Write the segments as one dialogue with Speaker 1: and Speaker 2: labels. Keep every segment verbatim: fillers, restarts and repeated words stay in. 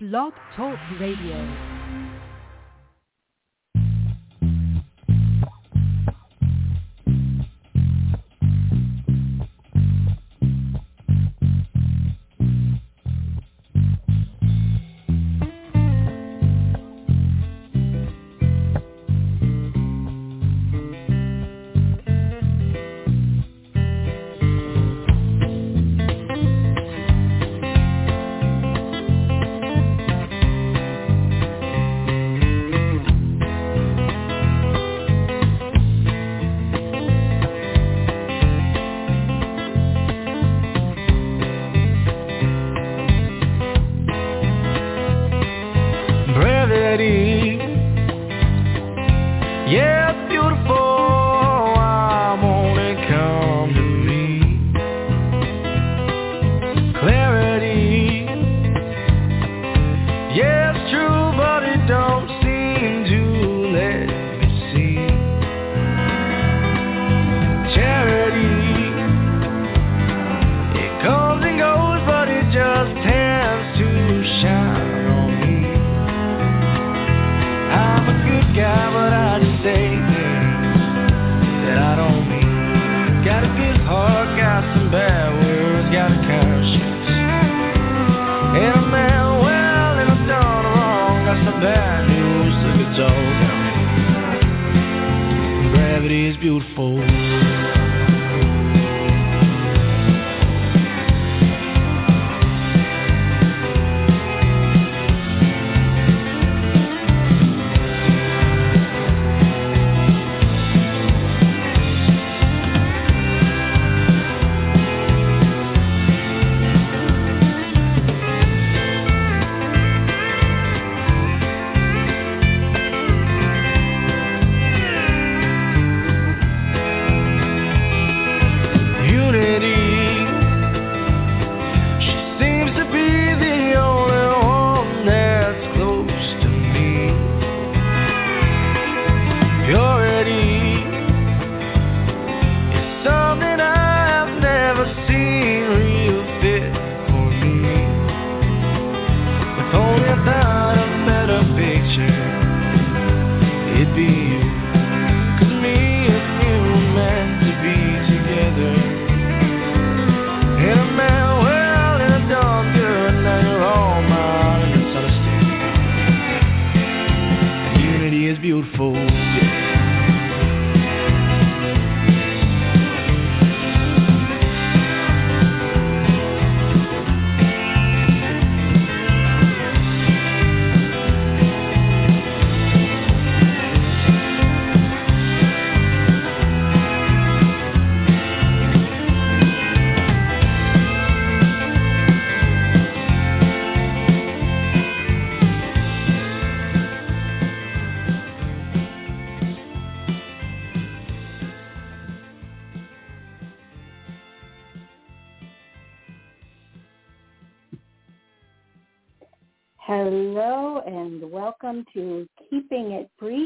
Speaker 1: Blog Talk Radio.
Speaker 2: Hello and welcome to Keeping It Brief.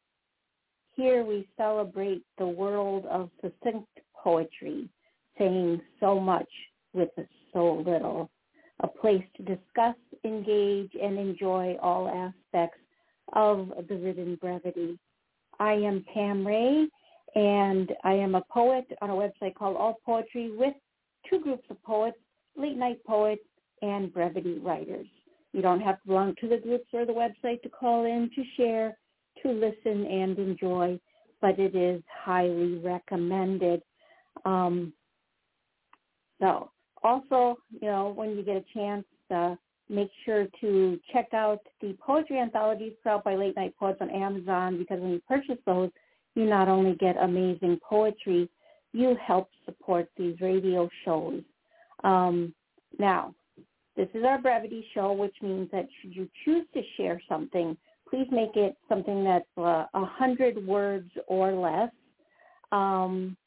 Speaker 2: Here we celebrate the world of succinct poetry, saying so much with so little. A place to discuss, engage, and enjoy all aspects of the written brevity. I am Pam Ray, and I am a poet on a website called All Poetry with two groups of poets, late night poets and brevity writers. You don't have to belong to the groups or the website to call in, to share, to listen and enjoy, but it is highly recommended. Um, so also, you know, when you get a chance, uh, make sure to check out the poetry anthologies put out by Late Night Poets on Amazon, because when you purchase those, you not only get amazing poetry, you help support these radio shows. Um, now, this is our brevity show, which means that should you choose to share something, please make it something that's uh, one hundred words or less. Um,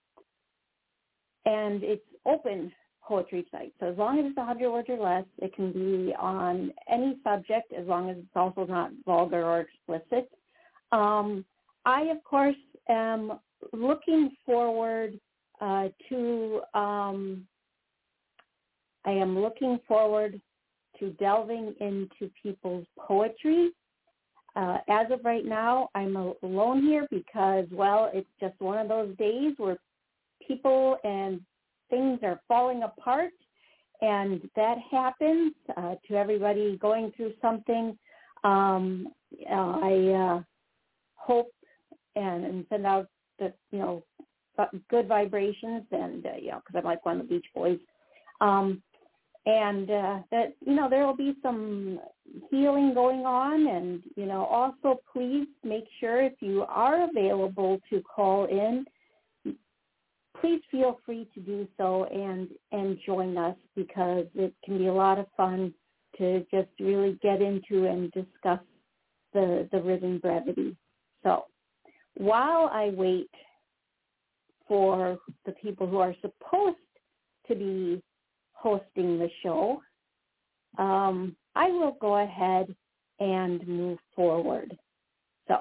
Speaker 2: and it's open poetry site. So as long as it's one hundred words or less, it can be on any subject, as long as it's also not vulgar or explicit. Um, I, of course, am looking forward uh, to um, I am looking forward to delving into people's poetry. Uh, as of right now, I'm alone here because, well, it's just one of those days where people and things are falling apart, and that happens uh, to everybody going through something. Um, uh, I uh, hope and, and send out the, you know, good vibrations, and, uh, you know, because I'm like one of the Beach Boys. Um, and uh, that, you know, there will be some healing going on. And, you know, also please make sure if you are available to call in, please feel free to do so and, and join us, because it can be a lot of fun to just really get into and discuss the, the rhythm brevity. So while I wait for the people who are supposed to be hosting the show, um, I will go ahead and move forward. So,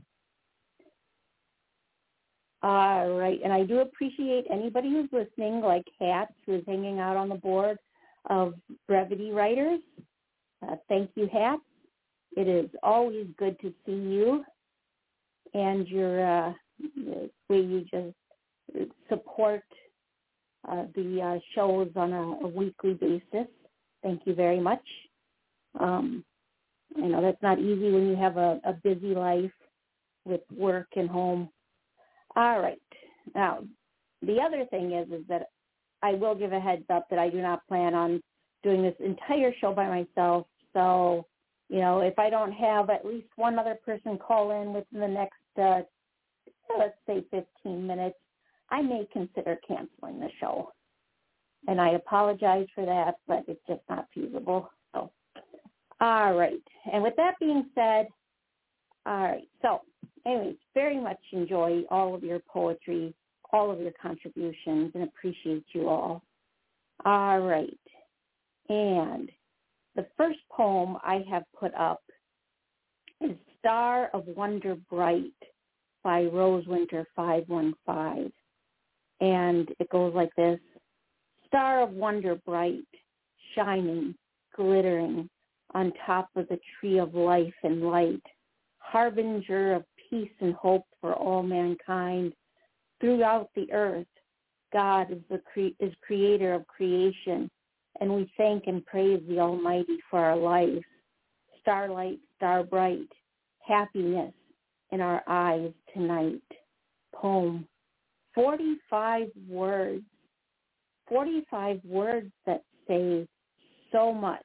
Speaker 2: all right, and I do appreciate anybody who's listening, like Hats, who is hanging out on the board of Brevity Writers. Uh, thank you, Hats. It is always good to see you and your uh, the way you just support uh, the uh, shows on a, a weekly basis. Thank you very much. Um, I know that's not easy when you have a, a busy life with work and home. All right. Now, the other thing is, is that I will give a heads up that I do not plan on doing this entire show by myself. So, you know, if I don't have at least one other person call in within the next, uh, let's say fifteen minutes, I may consider canceling the show. And I apologize for that, but it's just not feasible. So, all right. And with that being said, all right. So, anyways, very much enjoy all of your poetry, all of your contributions, and appreciate you all. All right. And the first poem I have put up is Star of Wonder Bright by Rosewinter five one five. And it goes like this. Star of wonder bright, shining, glittering on top of the tree of life and light, harbinger of peace and hope for all mankind. Throughout the earth, God is the cre- is creator of creation, and we thank and praise the Almighty for our lives. Starlight, star bright, happiness in our eyes tonight. Poem, forty-five words, forty-five words that say so much.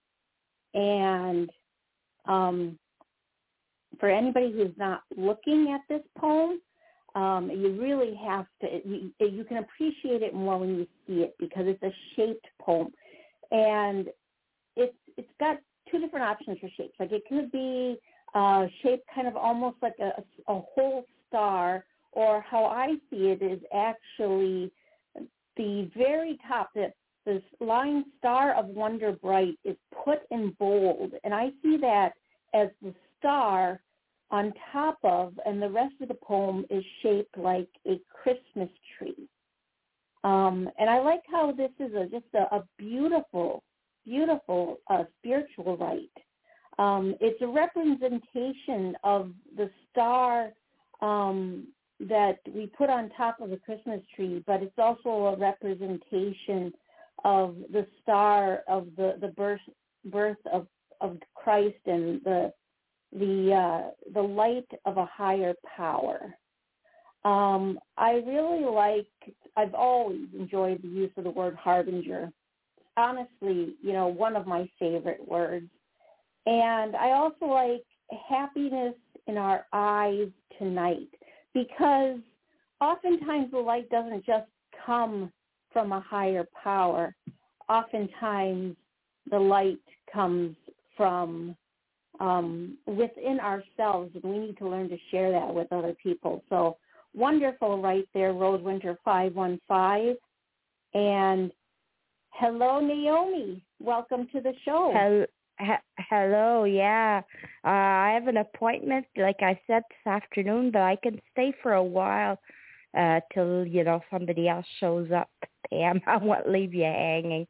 Speaker 2: And um, for anybody who's not looking at this poem, um, you really have to, you, you can appreciate it more when you see it, because it's a shaped poem. And it's it's got two different options for shapes. Like it could be uh, shaped kind of almost like a, a whole star, or how I see it is actually the very top, that this line Star of Wonder Bright is put in bold. And I see that as the star on top of, and the rest of the poem is shaped like a Christmas tree. Um, and I like how this is a, just a, a beautiful, beautiful uh, spiritual rite. Um, it's a representation of the star um, that we put on top of the Christmas tree, but it's also a representation of the star of the, the birth birth of, of Christ, and the the uh, the light of a higher power. Um, I really like, I've always enjoyed the use of the word harbinger. Honestly, you know, one of my favorite words. And I also like happiness in our eyes tonight, because oftentimes the light doesn't just come from a higher power. Oftentimes the light comes from um, within ourselves, and we need to learn to share that with other people. So wonderful right there, Rosewinter five one five. And hello, Naomi. Welcome to the show.
Speaker 3: Hello. Hello, yeah. Uh, I have an appointment, like I said, this afternoon, but I can stay for a while uh, till, you know, somebody else shows up. Pam, I won't leave you hanging.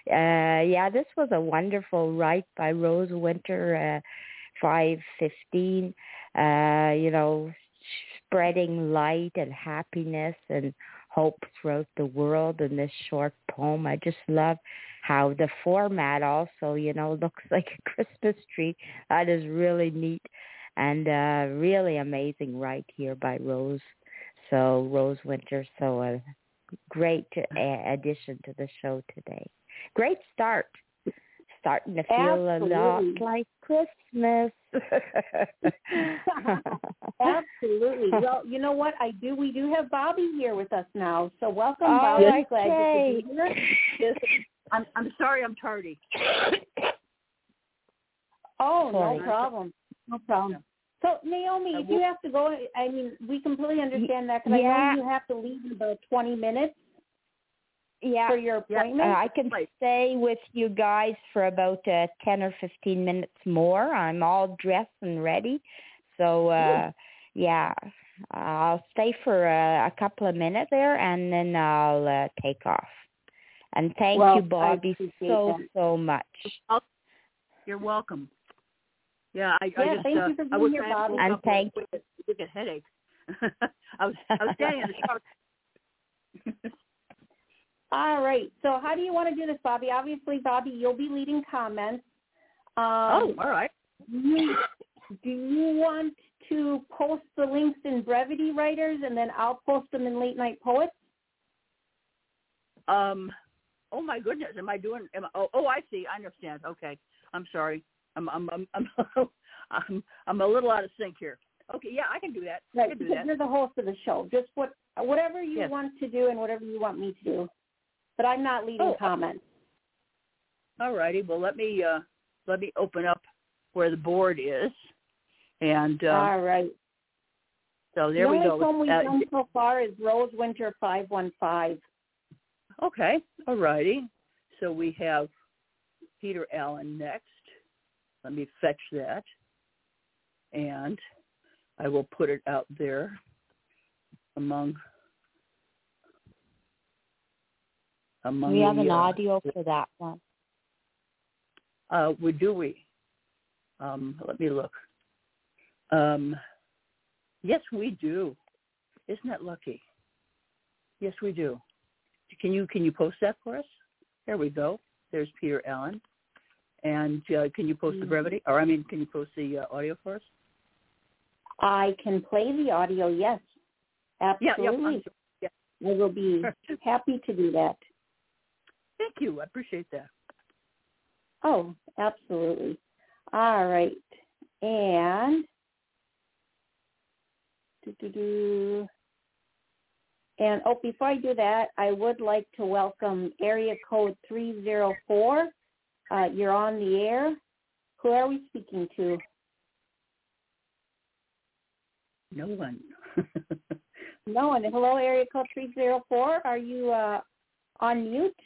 Speaker 3: uh, yeah, this was a wonderful write by Rose Winter, uh, five fifteen, uh, you know, spreading light and happiness and hope throughout the world in this short poem. I just love how the format also, you know, looks like a Christmas tree. That is really neat and uh, really amazing right here by Rose. So Rose Winter, so a great uh, addition to the show today. Great start. Starting to feel
Speaker 2: Absolutely.
Speaker 3: a lot like Christmas.
Speaker 2: Absolutely. Well, you know what? I do. We do have Bobby here with us now. So welcome,
Speaker 3: Oh,
Speaker 2: Bobby.
Speaker 3: okay.
Speaker 2: Glad you could be here.
Speaker 4: Yes, I'm, I'm sorry I'm tardy.
Speaker 2: Oh,
Speaker 3: Sorry.
Speaker 2: no problem. No problem. So, Naomi, if you have to go, I mean, we completely understand that because
Speaker 3: Yeah.
Speaker 2: I know you have to leave in about twenty minutes
Speaker 3: Yeah.
Speaker 2: for your
Speaker 4: Yeah.
Speaker 2: appointment.
Speaker 3: Uh, I can stay with you guys for about uh, ten or fifteen minutes more. I'm all dressed and ready. So, uh, yeah, I'll stay for uh, a couple of minutes there, and then I'll uh, take off. And thank
Speaker 2: Well,
Speaker 3: you, Bobby,
Speaker 2: I appreciate
Speaker 3: so,
Speaker 2: that.
Speaker 3: so much.
Speaker 4: You're welcome. Yeah, I,
Speaker 2: Yeah,
Speaker 4: I just,
Speaker 2: thank
Speaker 4: uh,
Speaker 2: you for
Speaker 4: I
Speaker 2: being
Speaker 4: was
Speaker 2: here,
Speaker 4: trying to
Speaker 2: Bobby.
Speaker 4: woke
Speaker 3: And
Speaker 4: up
Speaker 3: thank
Speaker 4: with a, with a headache. I was I was standing in the shower.
Speaker 2: All right. So how do you want to do this, Bobby? Obviously, Bobby, you'll be leading comments. Um,
Speaker 4: Oh, all right.
Speaker 2: do you, do you want to post the links in Brevity Writers, and then I'll post them in Late Night Poets?
Speaker 4: Um, oh my goodness, am I doing? Am I, oh, oh, I see. I understand. Okay, I'm sorry. I'm I'm I'm I'm I'm, I'm a little out of sync here. Okay, yeah, I can do that. I
Speaker 2: Right,
Speaker 4: can do
Speaker 2: because
Speaker 4: that.
Speaker 2: you're the host of the show. Just what whatever you
Speaker 4: Yes.
Speaker 2: want to do and whatever you want me to do. But I'm not leading
Speaker 4: Oh,
Speaker 2: comments.
Speaker 4: All righty. Well, let me uh, let me open up where the board is, and uh,
Speaker 2: All right.
Speaker 4: so there
Speaker 2: the
Speaker 4: we
Speaker 2: only
Speaker 4: go.
Speaker 2: poem we've
Speaker 4: Uh,
Speaker 2: done so far is Rose Winter five one five.
Speaker 4: Okay, all righty. So we have Peter Allen next. Let me fetch that, and I will put it out there among among.
Speaker 3: We have
Speaker 4: the,
Speaker 3: an
Speaker 4: uh,
Speaker 3: audio for that one.
Speaker 4: Uh, we do we? Um, let me look. Um, yes, we do. Isn't that lucky? Yes, we do. Can you can you post that for us? There we go. There's Peter Allen. And uh, can you post the brevity? Or I mean, can you post the uh, audio for us?
Speaker 2: I can play the audio, yes. Absolutely.
Speaker 4: Yeah, yeah, I'm sure. Yeah.
Speaker 2: I will be happy to do that.
Speaker 4: Thank you. I appreciate that.
Speaker 2: Oh, absolutely. All right. And doo-doo-doo. and oh, before I do that, I would like to welcome area code three zero four. Uh, you're on the air. Who are we speaking to?
Speaker 4: No one.
Speaker 2: No one. Hello, area code three zero four. Are you uh, on mute?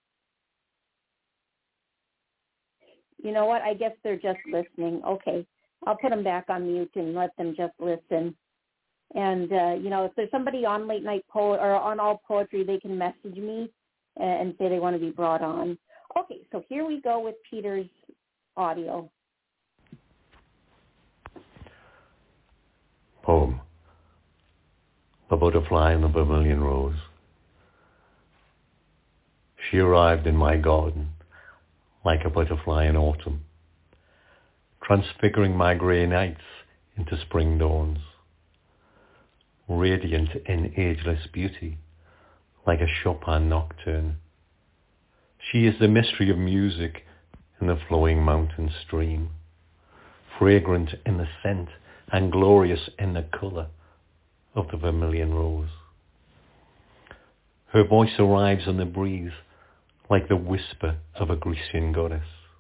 Speaker 2: You know what? I guess they're just listening. Okay. I'll put them back on mute and let them just listen. And, uh, you know, if there's somebody on Late Night Poet or on All Poetry, they can message me and say they want to be brought on. Okay, so here we go with Peter's audio.
Speaker 5: Poem. A butterfly in the vermilion rose. She arrived in my garden like a butterfly in autumn, transfiguring my grey nights into spring dawns, radiant in ageless beauty like a Chopin nocturne. She is the mystery of music in the flowing mountain stream, fragrant in the scent and glorious in the colour of the vermilion rose. Her voice arrives on the breeze like the whisper of a Grecian goddess.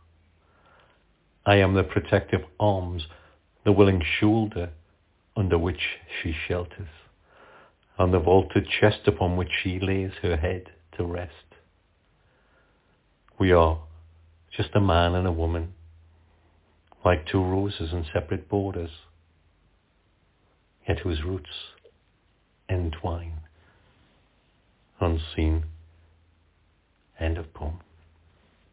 Speaker 5: I am the protective arms, the willing shoulder under which she shelters, and the vaulted chest upon which she lays her head to rest. We are just a man and a woman, like two roses on separate borders, yet whose roots entwine, unseen. End of poem.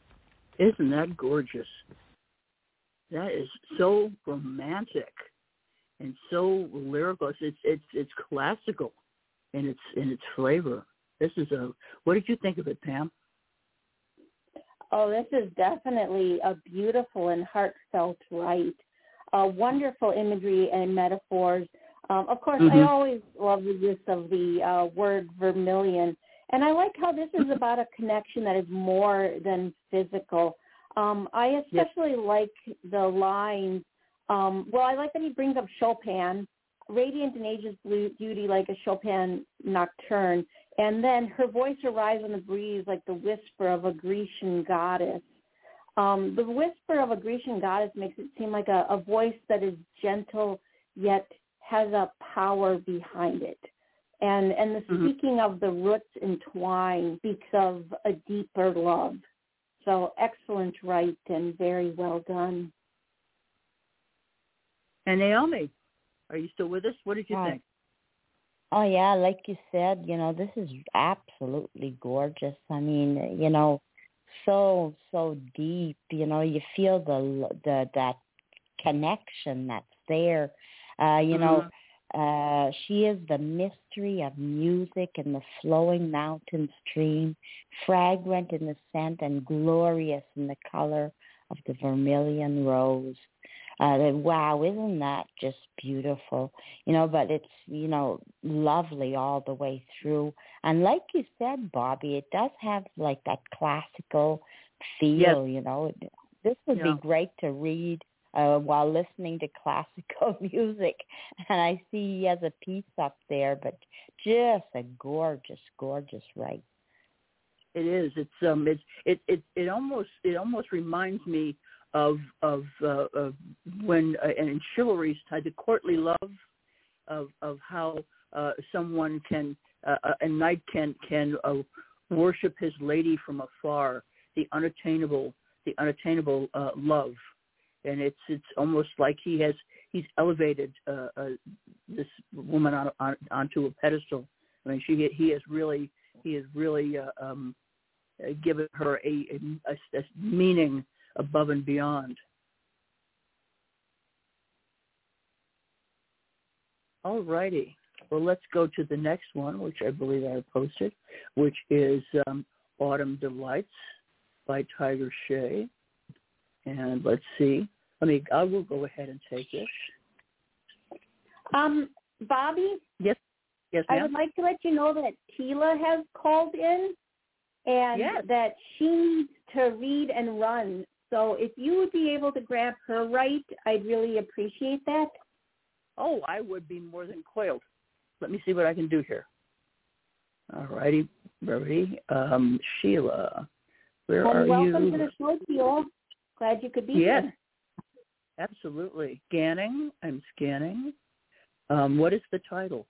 Speaker 4: Isn't that gorgeous? That is so romantic and so lyrical. It's it's it's classical in its in its flavor. This is a. What did you think of it, Pam?
Speaker 2: Oh, this is definitely a beautiful and heartfelt write. Uh, wonderful imagery and metaphors. Um, of course, mm-hmm. I always love the use of the uh, word vermilion. And I like how this is about a connection that is more than physical. Um, I especially yep. like the lines. Um, well, I like that he brings up Chopin, radiant in age's beauty like a Chopin nocturne. And then her voice arrives on the breeze like the whisper of a Grecian goddess. Um, the whisper of a Grecian goddess makes it seem like a, a voice that is gentle yet has a power behind it. And and the mm-hmm. speaking of the roots entwined speaks of a deeper love. So excellent write and very well done.
Speaker 4: And Naomi, are you still with us? What did you
Speaker 3: uh,
Speaker 4: think?
Speaker 3: Oh, yeah, like you said, you know, this is absolutely gorgeous. I mean, you know, so, so deep, you know, you feel the, the that connection that's there. Uh, you mm-hmm. know, uh, she is the mystery of music and the flowing mountain stream, fragrant in the scent and glorious in the color of the vermilion rose. Uh, wow, isn't that just beautiful? You know, but it's, you know, lovely all the way through. And like you said, Bobby, it does have like that classical feel, yes. you know. This would yeah. be great to read uh, while listening to classical music. And I see he has a piece up there, but just a gorgeous, gorgeous write.
Speaker 4: It is. It's um. It's it. It. It almost. It almost reminds me of of, uh, of when uh, and in chivalry's time, the courtly love of of how uh, someone can uh, a knight can can uh, worship his lady from afar, the unattainable the unattainable uh, love, and it's it's almost like he has he's elevated uh, uh, this woman on, on onto a pedestal. I mean, she he has really he has really uh, um, given her a, a, a meaning above and beyond. All righty. Well, let's go to the next one, which I believe I posted, which is um, Autumn Delights by Tiger Shea. And let's see. Let me. I will go ahead and take this.
Speaker 2: Um, Bobby.
Speaker 4: Yes. Yes, ma'am.
Speaker 2: I would like to let you know that Tila has called in, and
Speaker 4: yes.
Speaker 2: that she needs to read and run. So if you would be able to grab her right, I'd really appreciate that.
Speaker 4: Oh, I would be more than quailed. Let me see what I can do here. All righty, Brody. Um, Sheila, where
Speaker 2: well,
Speaker 4: are
Speaker 2: welcome
Speaker 4: you?
Speaker 2: Welcome to the show, Sheila. Glad you could be
Speaker 4: yes,
Speaker 2: here.
Speaker 4: Yes, absolutely. Scanning. I'm scanning. Um, what is the title?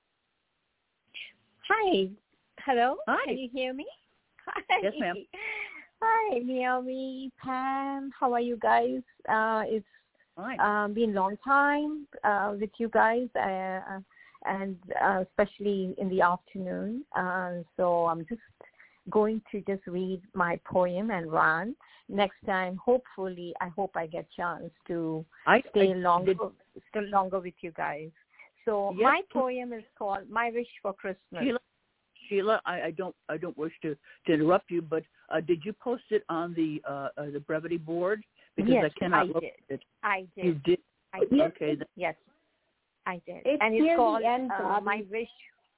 Speaker 6: Hi. Hello.
Speaker 4: Hi.
Speaker 6: Can you hear me? Hi.
Speaker 4: Yes, ma'am.
Speaker 6: Hi, Naomi, Pam. How are you guys? Uh, it's um, been a long time uh, with you guys, uh, and uh, especially in the afternoon. Uh, so I'm just going to just read my poem and run. Next time, hopefully, I hope I get a chance to
Speaker 4: I,
Speaker 6: stay
Speaker 4: I
Speaker 6: longer,
Speaker 4: did.
Speaker 6: stay longer with you guys. So
Speaker 4: yes.
Speaker 6: my poem is called "My Wish for Christmas."
Speaker 4: Sheila, Sheila, I, I don't, I don't wish to, to interrupt you, but uh, did you post it on the uh, uh, the brevity board? Because
Speaker 6: yes,
Speaker 4: I cannot
Speaker 6: I
Speaker 4: look
Speaker 6: did.
Speaker 4: at it.
Speaker 6: I did.
Speaker 4: You did.
Speaker 6: I did.
Speaker 4: Okay. Then.
Speaker 6: Yes, I did.
Speaker 2: It's
Speaker 6: and it's
Speaker 2: near
Speaker 6: called
Speaker 2: the end,
Speaker 6: uh, "My Wish."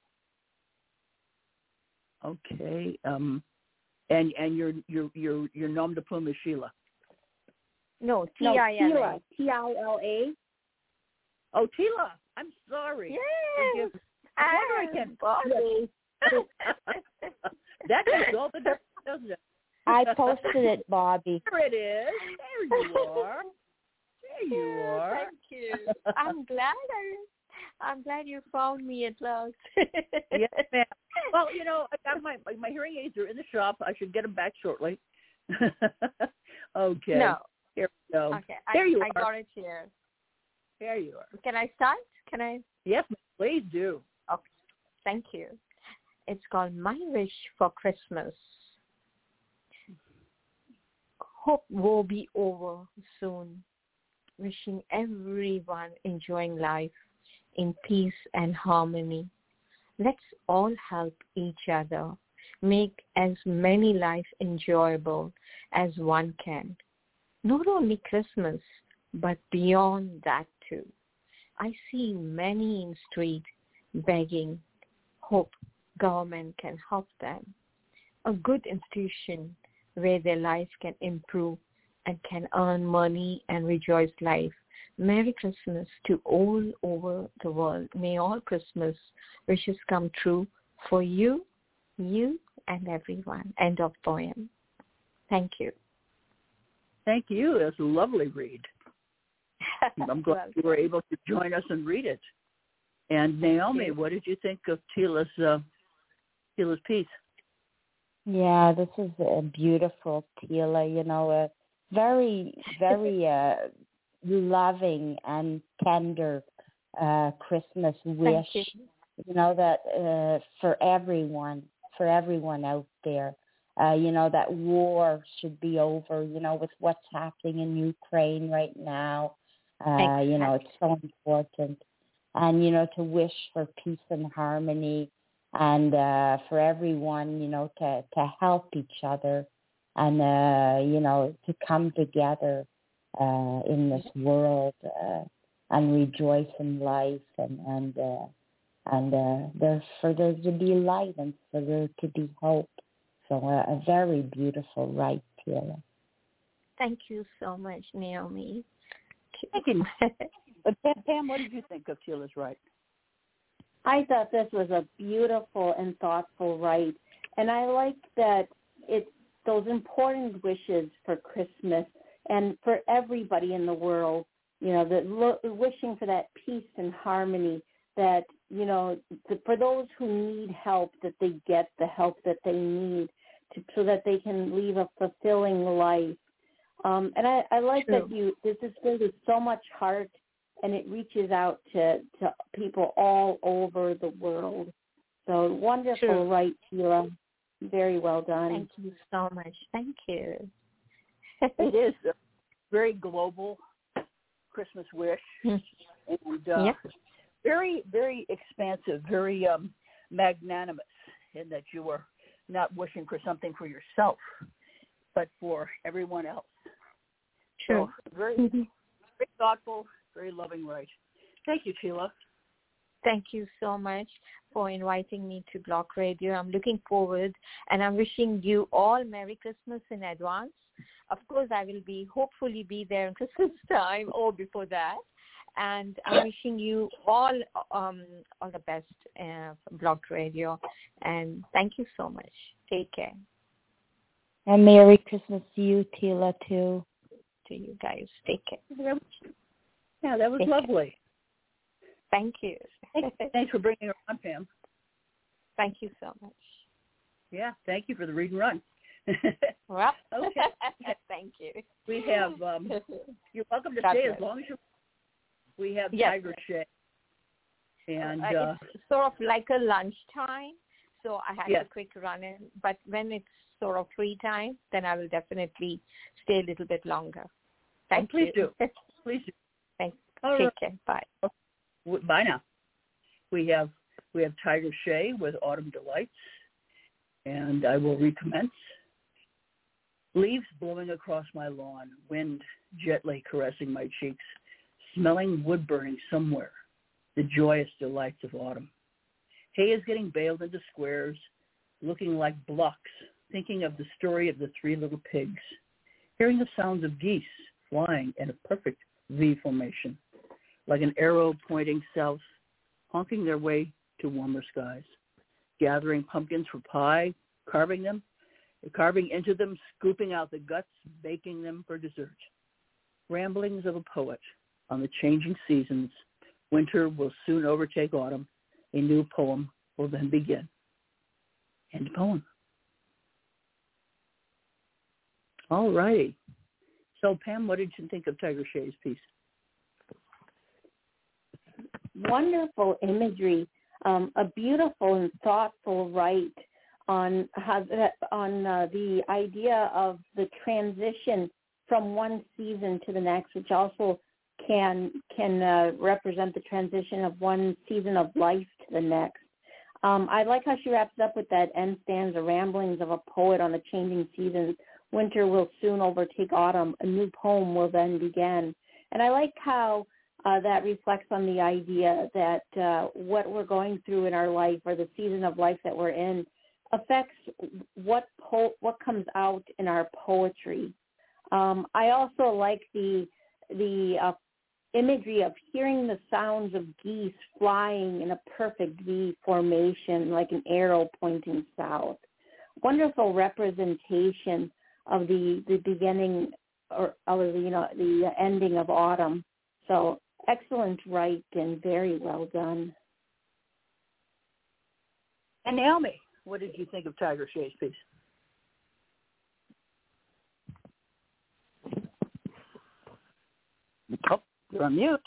Speaker 4: Okay. Um, and and your your your your nom de plume is Sheila.
Speaker 6: No, T
Speaker 2: no,
Speaker 6: I L A.
Speaker 2: T I L A.
Speaker 4: Oh, Tila. I'm sorry.
Speaker 6: Yes.
Speaker 4: I wonder I can.
Speaker 6: Bobby.
Speaker 4: That makes all the difference, doesn't it?
Speaker 3: I posted it, Bobby.
Speaker 4: There it is. There you are. There you are.
Speaker 6: Thank you. I'm glad I, I'm glad you found me at last.
Speaker 4: Yes, ma'am. Well, you know, I got my my hearing aids are in the shop. I should get them back shortly. Okay.
Speaker 6: No.
Speaker 4: Here we go.
Speaker 6: Okay.
Speaker 4: There
Speaker 6: I,
Speaker 4: you
Speaker 6: I
Speaker 4: are.
Speaker 6: got it here.
Speaker 4: There you are.
Speaker 6: Can I start? Can I?
Speaker 4: Yes, please do.
Speaker 6: Okay. Thank you. It's called My Wish for Christmas. Hope will be over soon. Wishing everyone enjoying life in peace and harmony. Let's all help each other. Make as many life enjoyable as one can. Not only Christmas, but beyond that too. I see many in street begging. Hope government can help them. A good institution where their life can improve and can earn money and rejoice life. Merry Christmas to all over the world. May all Christmas wishes come true for you, you, and everyone. End of poem. Thank you.
Speaker 4: Thank you. That's a lovely read. I'm glad well, you were able to join us and read it. And Naomi, what did you think of Tila's uh, Tila's piece?
Speaker 3: Yeah, this is a beautiful Tila, you know, a very, very uh, loving and tender uh, Christmas wish, you. you know, that uh, for everyone, for everyone out there, uh, you know, that war should be over, you know, with what's happening in Ukraine right now. Uh, exactly. You know, it's so important. And, you know, to wish for peace and harmony and uh, for everyone, you know, to, to help each other and, uh, you know, to come together uh, in this world uh, and rejoice in life and, and, uh, and uh, there, for there to be light and for there to be hope. So uh, a very beautiful right, Tila.
Speaker 6: Thank you so much, Naomi.
Speaker 4: Thank you. But Pam, what did you think of Tila's right?
Speaker 2: I thought this was a beautiful and thoughtful right, and I like that it's those important wishes for Christmas and for everybody in the world. You know, the lo- wishing for that peace and harmony. That you know, the, for those who need help, that they get the help that they need, to, so that they can live a fulfilling life. Um, and I, I like True. that you. This is filled with so much heart. And it reaches out to, to people all over the world. So wonderful, True. right, Tila? Very well done.
Speaker 6: Thank you so much. Thank you.
Speaker 4: It is a very global Christmas wish, and uh,
Speaker 6: yep.
Speaker 4: very, very expansive, very um, magnanimous in that you are not wishing for something for yourself, but for everyone else.
Speaker 6: True.
Speaker 4: So very, very thoughtful. Very loving, right. Thank you, Tila.
Speaker 6: Thank you so much for inviting me to Block Radio. I'm looking forward, and I'm wishing you all Merry Christmas in advance. Of course, I will be hopefully be there in Christmas time or before that. And I'm wishing you all um, all the best uh, for Block Radio. And thank you so much. Take care.
Speaker 3: And Merry Christmas to you, Tila, too.
Speaker 6: To you guys. Take care.
Speaker 4: Yeah, that was
Speaker 6: Take
Speaker 4: lovely.
Speaker 6: Care. Thank you.
Speaker 4: Thanks for bringing her on, Pam.
Speaker 6: Thank you so much.
Speaker 4: Yeah, thank you for the read and run.
Speaker 6: Well,
Speaker 4: okay.
Speaker 6: Thank you.
Speaker 4: We have, um, you're welcome to
Speaker 6: God
Speaker 4: stay
Speaker 6: bless.
Speaker 4: as long as you We have
Speaker 6: yes.
Speaker 4: Tiger Shay. And
Speaker 6: uh,
Speaker 4: uh,
Speaker 6: it's sort of like a lunchtime, so I had
Speaker 4: yes.
Speaker 6: a quick run in. But when it's sort of free time, then I will definitely stay a little bit longer. Thank
Speaker 4: oh, please
Speaker 6: you.
Speaker 4: do. Please do.
Speaker 6: Thanks.
Speaker 4: All
Speaker 6: Take
Speaker 4: right.
Speaker 6: care. Bye.
Speaker 4: Bye now. We have we have Tiger Shay with Autumn Delights, and I will recommence. Leaves blowing across my lawn, wind gently caressing my cheeks, smelling wood burning somewhere, the joyous delights of autumn. Hay is getting baled into squares, looking like blocks, thinking of the story of the three little pigs, hearing the sounds of geese flying in a perfect V formation, like an arrow pointing south, honking their way to warmer skies, gathering pumpkins for pie, carving them, carving into them, scooping out the guts, baking them for dessert. Ramblings of a poet on the changing seasons. Winter will soon overtake autumn. A new poem will then begin. End poem. All righty. So, Pam, what did you think of Tiger Shay's piece?
Speaker 2: Wonderful imagery, um, a beautiful and thoughtful write on how that, on uh, the idea of the transition from one season to the next, which also can can uh, represent the transition of one season of life to the next. Um, I like how she wraps it up with that end stanza, ramblings of a poet on the changing seasons. Winter will soon overtake autumn. A new poem will then begin. And I like how uh, that reflects on the idea that uh, what we're going through in our life, or the season of life that we're in, affects what po- what comes out in our poetry. Um, I also like the the uh, imagery of hearing the sounds of geese flying in a perfect V formation, like an arrow pointing south. Wonderful representation of the, the beginning or, or the, you know, the ending of autumn. So excellent write and very well done.
Speaker 4: And Naomi, what did you think of Tiger Shay's piece? Oh, you're on mute.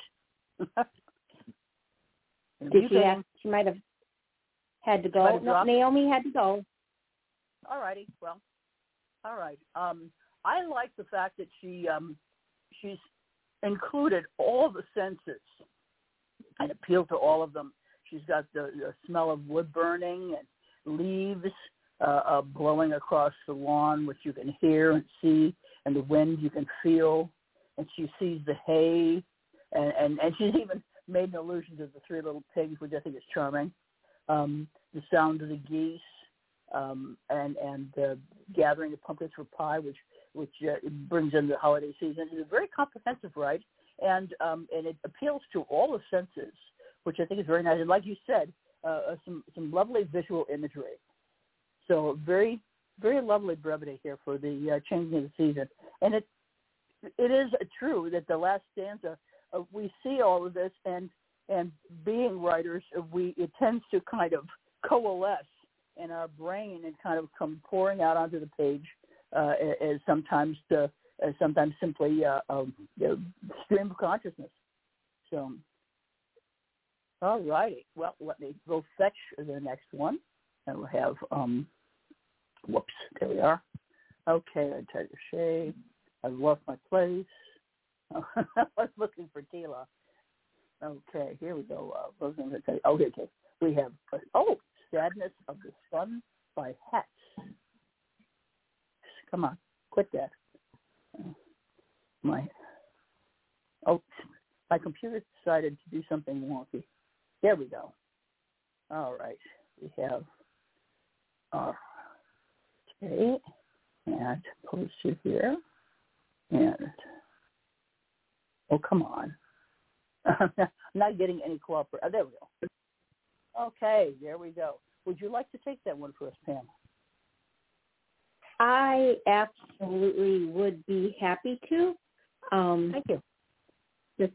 Speaker 4: you're
Speaker 2: Did she have, she might have had to go. No, Naomi had to go.
Speaker 4: All righty. Well, all right. Um, I like the fact that she um, she's included all the senses and appealed to all of them. She's got the, the smell of wood burning and leaves uh, uh, blowing across the lawn, which you can hear and see, and the wind you can feel. And she sees the hay, and, and, and she's even made an allusion to the three little pigs, which I think is charming. Um, the sound of the geese, um, and and uh, gathering the pumpkins for pie, which which uh, brings in the holiday season. It's a very comprehensive write, and um, and it appeals to all the senses, which I think is very nice. And like you said, uh, some some lovely visual imagery. So very very lovely brevity here for the uh, changing of the season, and it. It is true that the last stanza, uh, we see all of this, and and being writers, uh, we it tends to kind of coalesce in our brain and kind of come pouring out onto the page uh, as sometimes to, as sometimes simply uh, a, a stream of consciousness. So, all righty. Well, let me go fetch the next one, and we'll have. Um, whoops, there we are. Okay, I tell you, Shay. I've lost my place. I was looking for Tila. Okay, here we go. Uh, what was I going to tell you? Okay, okay. We have, uh, oh, Sadness of the Sun by Hats. Come on, quit that. Uh, my, oh, my computer decided to do something wonky. There we go. All right, we have, uh, okay, and post it here. And, oh, come on. I'm not getting any cooperation. Oh, there we go. Okay, there we go. Would you like to take that one for us, Pam?
Speaker 2: I absolutely would be happy to. Um,
Speaker 4: Thank you.
Speaker 2: Just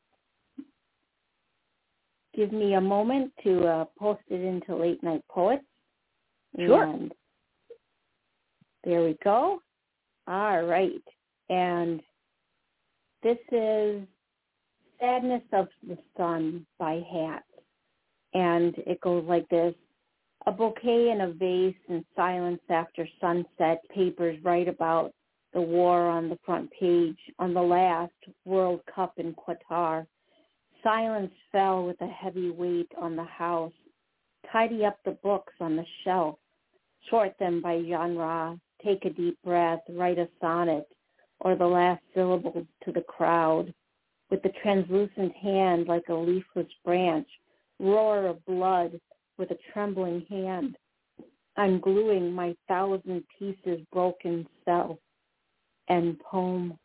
Speaker 2: give me a moment to uh, post it into Late Night Poets.
Speaker 4: Sure.
Speaker 2: And there we go. All right. And this is Sadness of the Sun by Hats. And it goes like this. A bouquet in a vase and silence after sunset. Papers write about the war on the front page. On the last, World Cup in Qatar. Silence fell with a heavy weight on the house. Tidy up the books on the shelf. Sort them by genre. Take a deep breath. Write a sonnet. Or the last syllables to the crowd. With the translucent hand like a leafless branch, roar of blood with a trembling hand, ungluing my thousand pieces broken self and poem.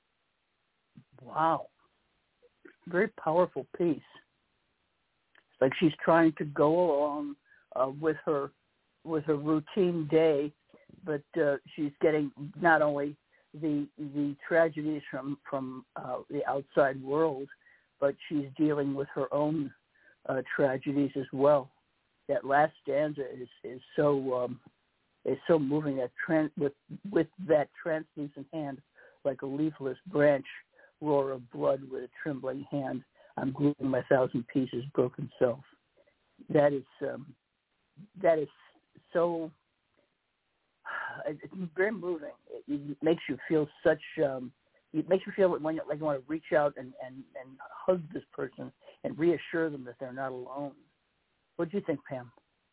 Speaker 4: Wow. Very powerful piece. It's like she's trying to go along uh, with her with her routine day, but uh, she's getting not only the the tragedies from from uh, the outside world, but she's dealing with her own uh, tragedies as well. That last stanza is is so um, is so moving. That trans, with with that translucent hand, like a leafless branch, roar of blood with a trembling hand. I'm gluing my thousand pieces broken self. That is um, that is so it's very moving. It, it makes you feel such. Um, it makes you feel like, when you, like you want to reach out and, and, and hug this person and reassure them that they're not alone. What do you think, Pam?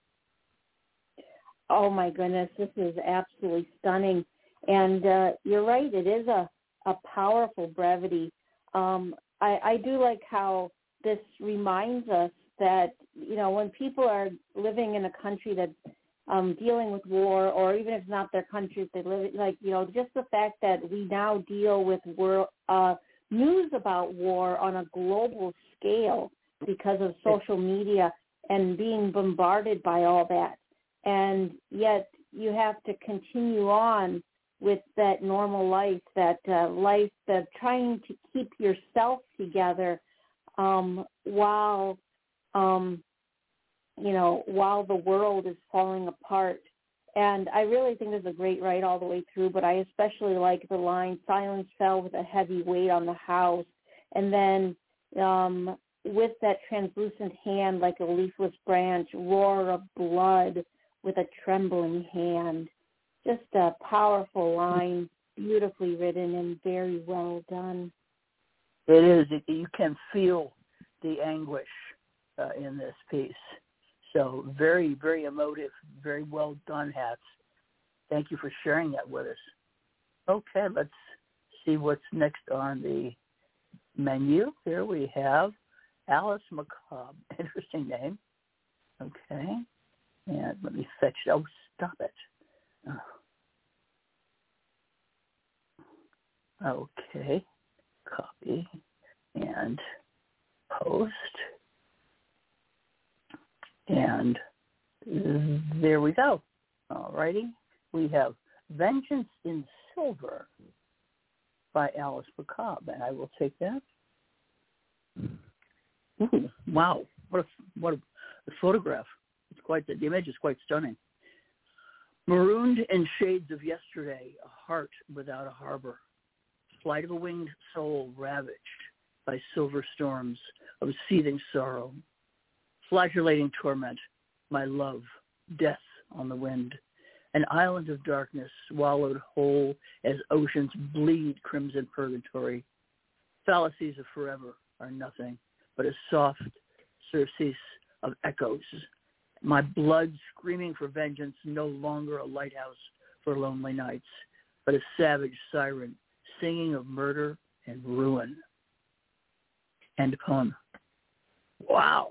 Speaker 2: Oh my goodness, this is absolutely stunning. And uh, you're right, it is a, a powerful brevity. Um, I, I do like how this reminds us that, you know, when people are living in a country that's um, dealing with war, or even if it's not their country, if they live, like, you know, just the fact that we now deal with world, uh, news about war on a global scale because of social media and being bombarded by all that. And yet you have to continue on with that normal life, that uh, life, that trying to keep yourself together um, while, um, you know, while the world is falling apart. And I really think this is a great write all the way through, but I especially like the line, silence fell with a heavy weight on the house. And then um, with that translucent hand, like a leafless branch, roar of blood with a trembling hand. Just a powerful line, beautifully written and very well done.
Speaker 4: It is. It, you can feel the anguish uh, in this piece. So very, very emotive, very well done, Hats. Thank you for sharing that with us. Okay, let's see what's next on the menu. Here we have Alice Macabre. Interesting name. Okay. And let me fetch it. Oh, stop it. Oh. Okay. Copy and post. And there we go. All righty. We have Vengeance in Silver by Alice Macabre, and I will take that. Ooh, wow. What a, what a, a photograph. It's quite, the, the image is quite stunning. Marooned in shades of yesterday, a heart without a harbor. Flight of a winged soul ravaged by silver storms of seething sorrow. Flagellating torment, my love, death on the wind. An island of darkness swallowed whole as oceans bleed crimson purgatory. Fallacies of forever are nothing but a soft surcease of echoes. My blood screaming for vengeance, no longer a lighthouse for lonely nights, but a savage siren singing of murder and ruin. End poem. Wow.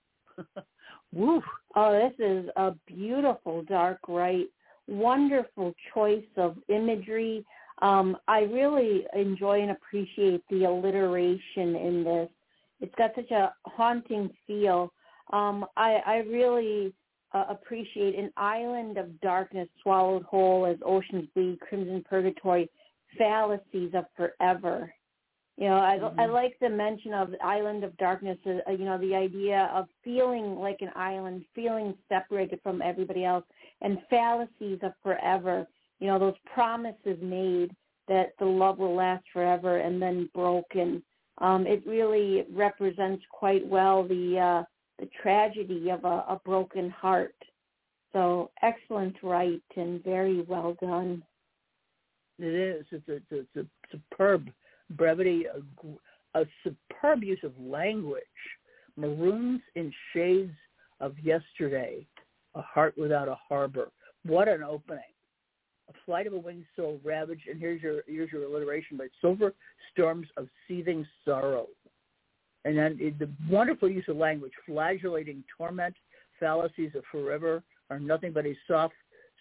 Speaker 4: Woo.
Speaker 2: Oh, this is a beautiful dark right. Wonderful choice of imagery. Um, I really enjoy and appreciate the alliteration in this. It's got such a haunting feel. Um, I, I really uh, appreciate an island of darkness swallowed whole as oceans bleed, crimson purgatory, fallacies of forever. You know, I, mm-hmm. I like the mention of the island of darkness, uh, you know, the idea of feeling like an island, feeling separated from everybody else, and fallacies of forever, you know, those promises made that the love will last forever and then broken. Um, it really represents quite well the uh, the tragedy of a, a broken heart. So excellent write and very well done.
Speaker 4: It is. It's a, it's a, it's a superb brevity, a, a superb use of language. Maroons in shades of yesterday, a heart without a harbor. What an opening. A flight of a winged soul ravaged, and here's your here's your alliteration, by silver storms of seething sorrow. And then it, the wonderful use of language, flagellating torment, fallacies of forever are nothing but a soft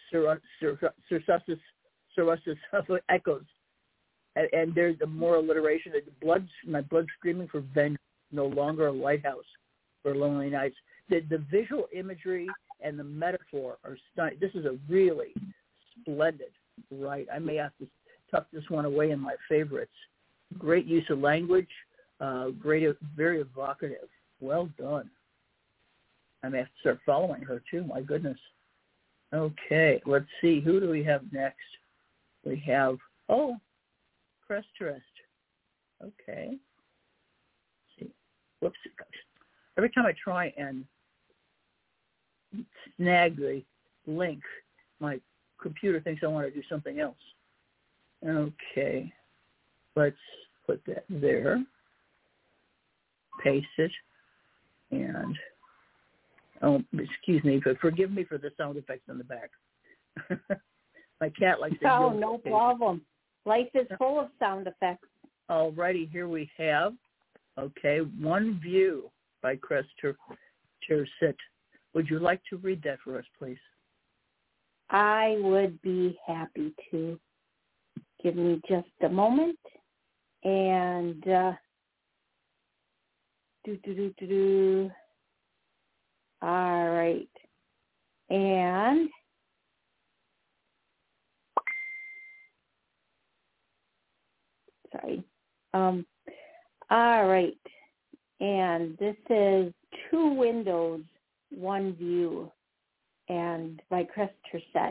Speaker 4: sursussus of echoes. And, and there's a more alliteration. The blood, my blood screaming for vengeance, no longer a lighthouse for lonely nights. The, the visual imagery and the metaphor are stunning. This is a really splendid write. I may have to tuck this one away in my favorites. Great use of language, uh, great, very evocative. Well done. I may have to start following her too. My goodness. Okay, let's see. Who do we have next? We have, oh, Crest-Terrest. Okay. Let's see. Whoops. Every time I try and snag the link, my computer thinks I want to do something else. Okay. Let's put that there. Paste it. And, oh, excuse me, but forgive me for the sound effects in the back. My cat likes to
Speaker 2: Oh, no problem. Life is full of sound effects.
Speaker 4: All righty, here we have, okay, One View by Chris Tercet. Would you like to read that for us, please?
Speaker 2: I would be happy to. Give me just a moment. And uh, do, do, do, do, do. All right. And sorry. Um, all right. And this is Two Windows, One View, and by Chris Tercet.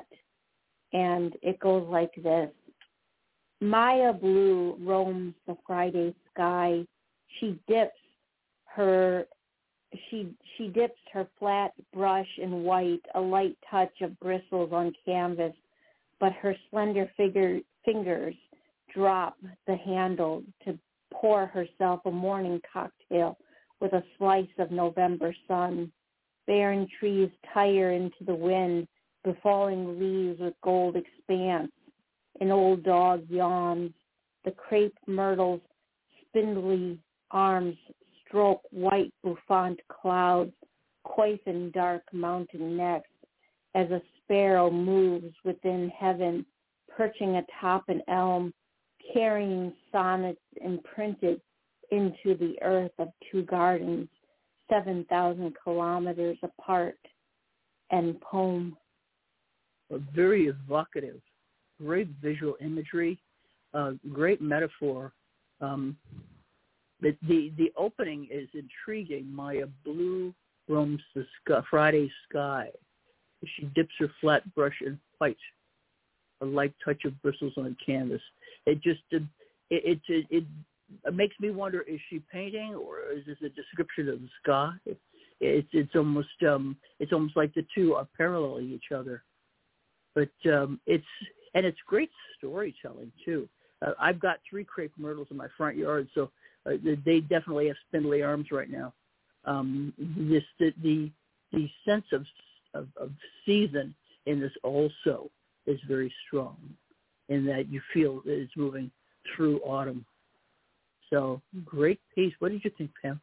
Speaker 2: And it goes like this. Maya Blue roams the Friday sky. She dips her she she dips her flat brush in white, a light touch of bristles on canvas, but her slender figure, fingers drop the handle to pour herself a morning cocktail with a slice of November sun. Barren trees tire into the wind, befalling leaves with gold expanse. An old dog yawns. The crepe myrtle's spindly arms stroke white bouffant clouds, coifing dark mountain necks, as a sparrow moves within heaven, perching atop an elm, carrying sonnets imprinted into the earth of two gardens, seven thousand kilometers apart, and poem.
Speaker 4: Very evocative. Great visual imagery, uh, great metaphor. Um, the, the the opening is intriguing. Maya Blue roams the sky, Friday sky. She dips her flat brush in white, a light touch of bristles on canvas. It just it it it, it, it makes me wonder: is she painting, or is this a description of the sky? It, it's it's almost um, it's almost like the two are paralleling each other. But um, it's And it's great storytelling, too. Uh, I've got three crepe myrtles in my front yard, so uh, they definitely have spindly arms right now. Um, this the, the the sense of, of of season in this also is very strong, in that you feel that it's moving through autumn. So great piece. What did you think, Pam?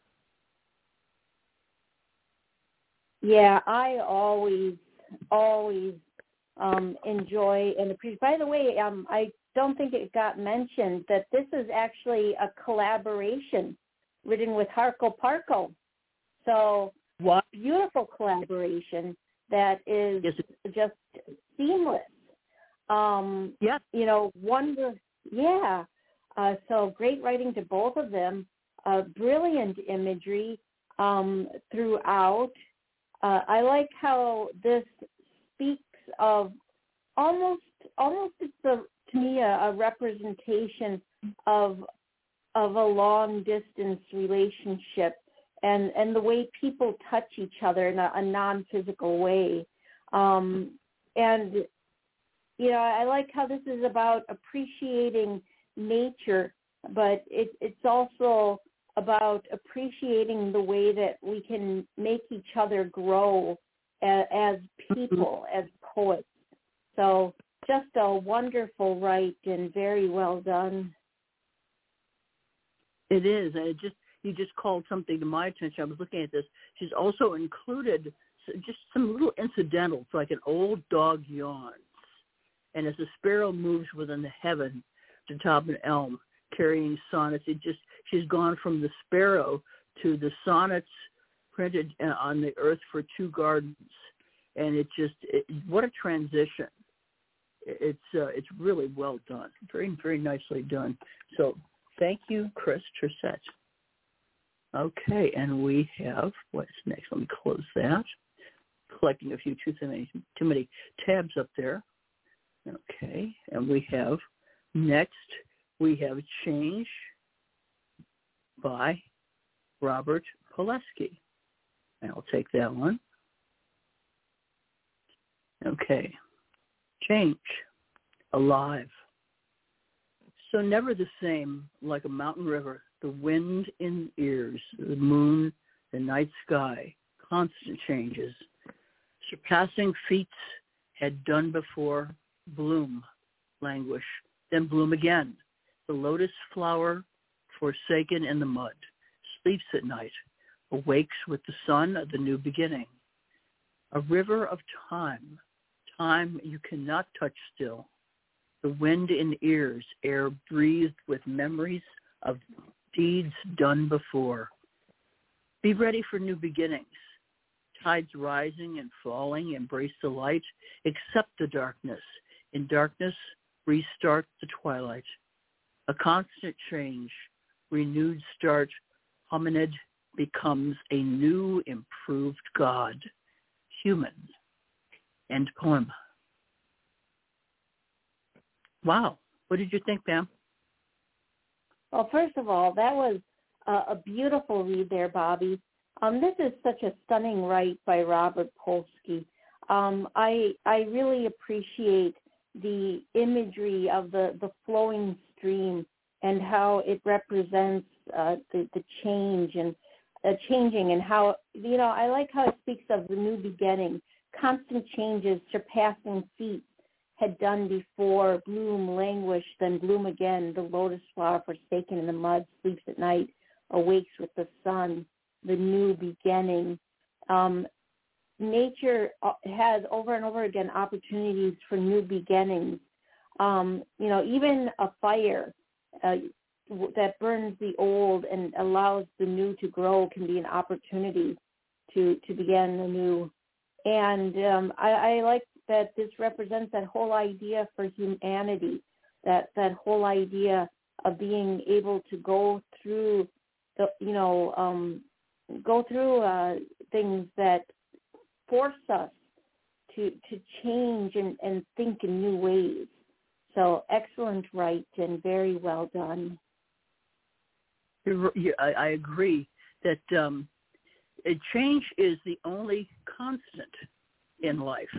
Speaker 2: Yeah, I always, always um, enjoy and appreciate. By the way, um, I don't think it got mentioned that this is actually a collaboration written with Harco Parco. So
Speaker 4: what?
Speaker 2: Beautiful collaboration that is
Speaker 4: yes.
Speaker 2: just seamless. Um,
Speaker 4: yeah.
Speaker 2: You know, wonder, yeah. Uh, so great writing to both of them. Uh, brilliant imagery um, throughout. Uh, I like how this speaks of almost, almost it's a, to me a, a representation of of a long distance relationship and, and the way people touch each other in a, a non-physical way. Um, and, you know, I like how this is about appreciating nature, but it, it's also about appreciating the way that we can make each other grow as, as people, as poets. So just a wonderful write and very well done.
Speaker 4: It is. And it just you just called something to my attention. I was looking at this. She's also included just some little incidentals, like an old dog yawns, and as a sparrow moves within the heaven to top an elm, carrying sonnets. It just she's gone from the sparrow to the sonnets printed on the earth for two gardens, and it just it, what a transition. It's uh, it's really well done, very very nicely done. So thank you, Chris Tercet. Okay, and we have what's next? Let me close that. Collecting a few too many too many tabs up there. Okay, and we have next. We have Change by Robert Pileski. And I'll take that one. Okay. change, alive. So never the same, like a mountain river, the wind in ears, the moon, the night sky, constant changes. Surpassing feats had done before, bloom, languish, then bloom again. The lotus flower, forsaken in the mud, sleeps at night, awakes with the sun of the new beginning. A river of time, time you cannot touch still. The wind in ears, air breathed with memories of deeds done before. Be ready for new beginnings. Tides rising and falling, embrace the light, accept the darkness. In darkness, restart the twilight. A constant change, renewed start, hominid becomes a new, improved God, human. End poem. Wow. What did you think, Pam?
Speaker 2: Well, first of all, that was a, a beautiful read there, Bobby. Um, this is such a stunning write by Robert Polsky. Um, I I really appreciate the imagery of the, the flowing stream and how it represents uh, the, the change and uh, changing and how, you know, I like how it speaks of the new beginning, constant changes, surpassing feats had done before, bloom, languish, then bloom again, the lotus flower forsaken in the mud, sleeps at night, awakes with the sun, the new beginning. Um, nature has over and over again opportunities for new beginnings. Um, you know, even a fire uh, that burns the old and allows the new to grow can be an opportunity to, to begin anew. And um, I, I like that this represents that whole idea for humanity, that, that whole idea of being able to go through the, you know, um, go through uh, things that force us to to change and, and think in new ways. So excellent write and very well done.
Speaker 4: You're, you, I, I agree that um, change is the only constant in life.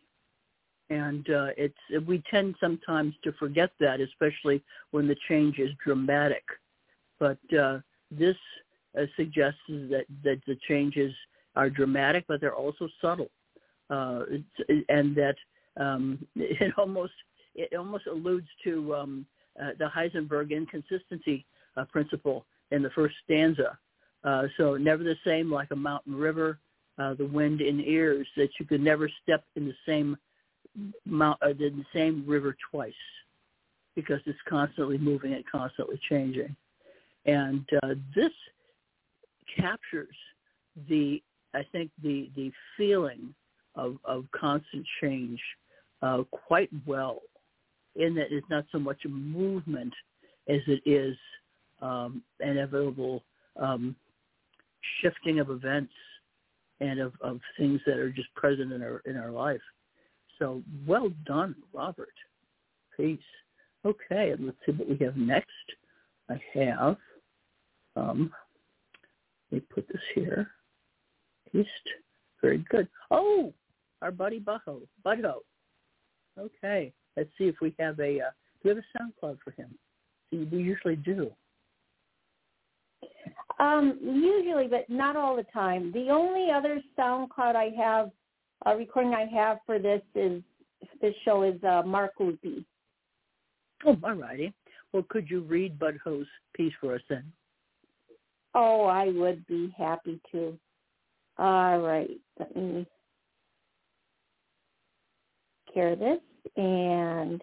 Speaker 4: And uh, it's we tend sometimes to forget that, especially when the change is dramatic. But uh, this uh, suggests that, that the changes are dramatic, but they're also subtle, uh, and that um, it almost it almost alludes to um, uh, the Heisenberg inconsistency uh, principle in the first stanza. Uh, so never the same, like a mountain river, uh, the wind in ears, that you could never step in the same mount, uh, in the same river twice, because it's constantly moving and constantly changing. And uh, this captures the, I think, the the feeling of, of constant change uh, quite well, in that it's not so much a movement as it is um, an inevitable um, shifting of events and of, of things that are just present in our in our life. So well done, Robert. Peace. Okay, and let's see what we have next. I have, um, let me put this here. East. Very good. Oh, our buddy Butho. Butho. Okay, let's see if we have a, uh, do we have a SoundCloud for him? See, we usually do.
Speaker 2: Um, usually, but not all the time. The only other SoundCloud I have, uh, recording I have for this is, this show is uh, Mark Lupi.
Speaker 4: Oh, all righty. Well, could you read Butho's piece for us then?
Speaker 2: Oh, I would be happy to. All right. Let me care of this. And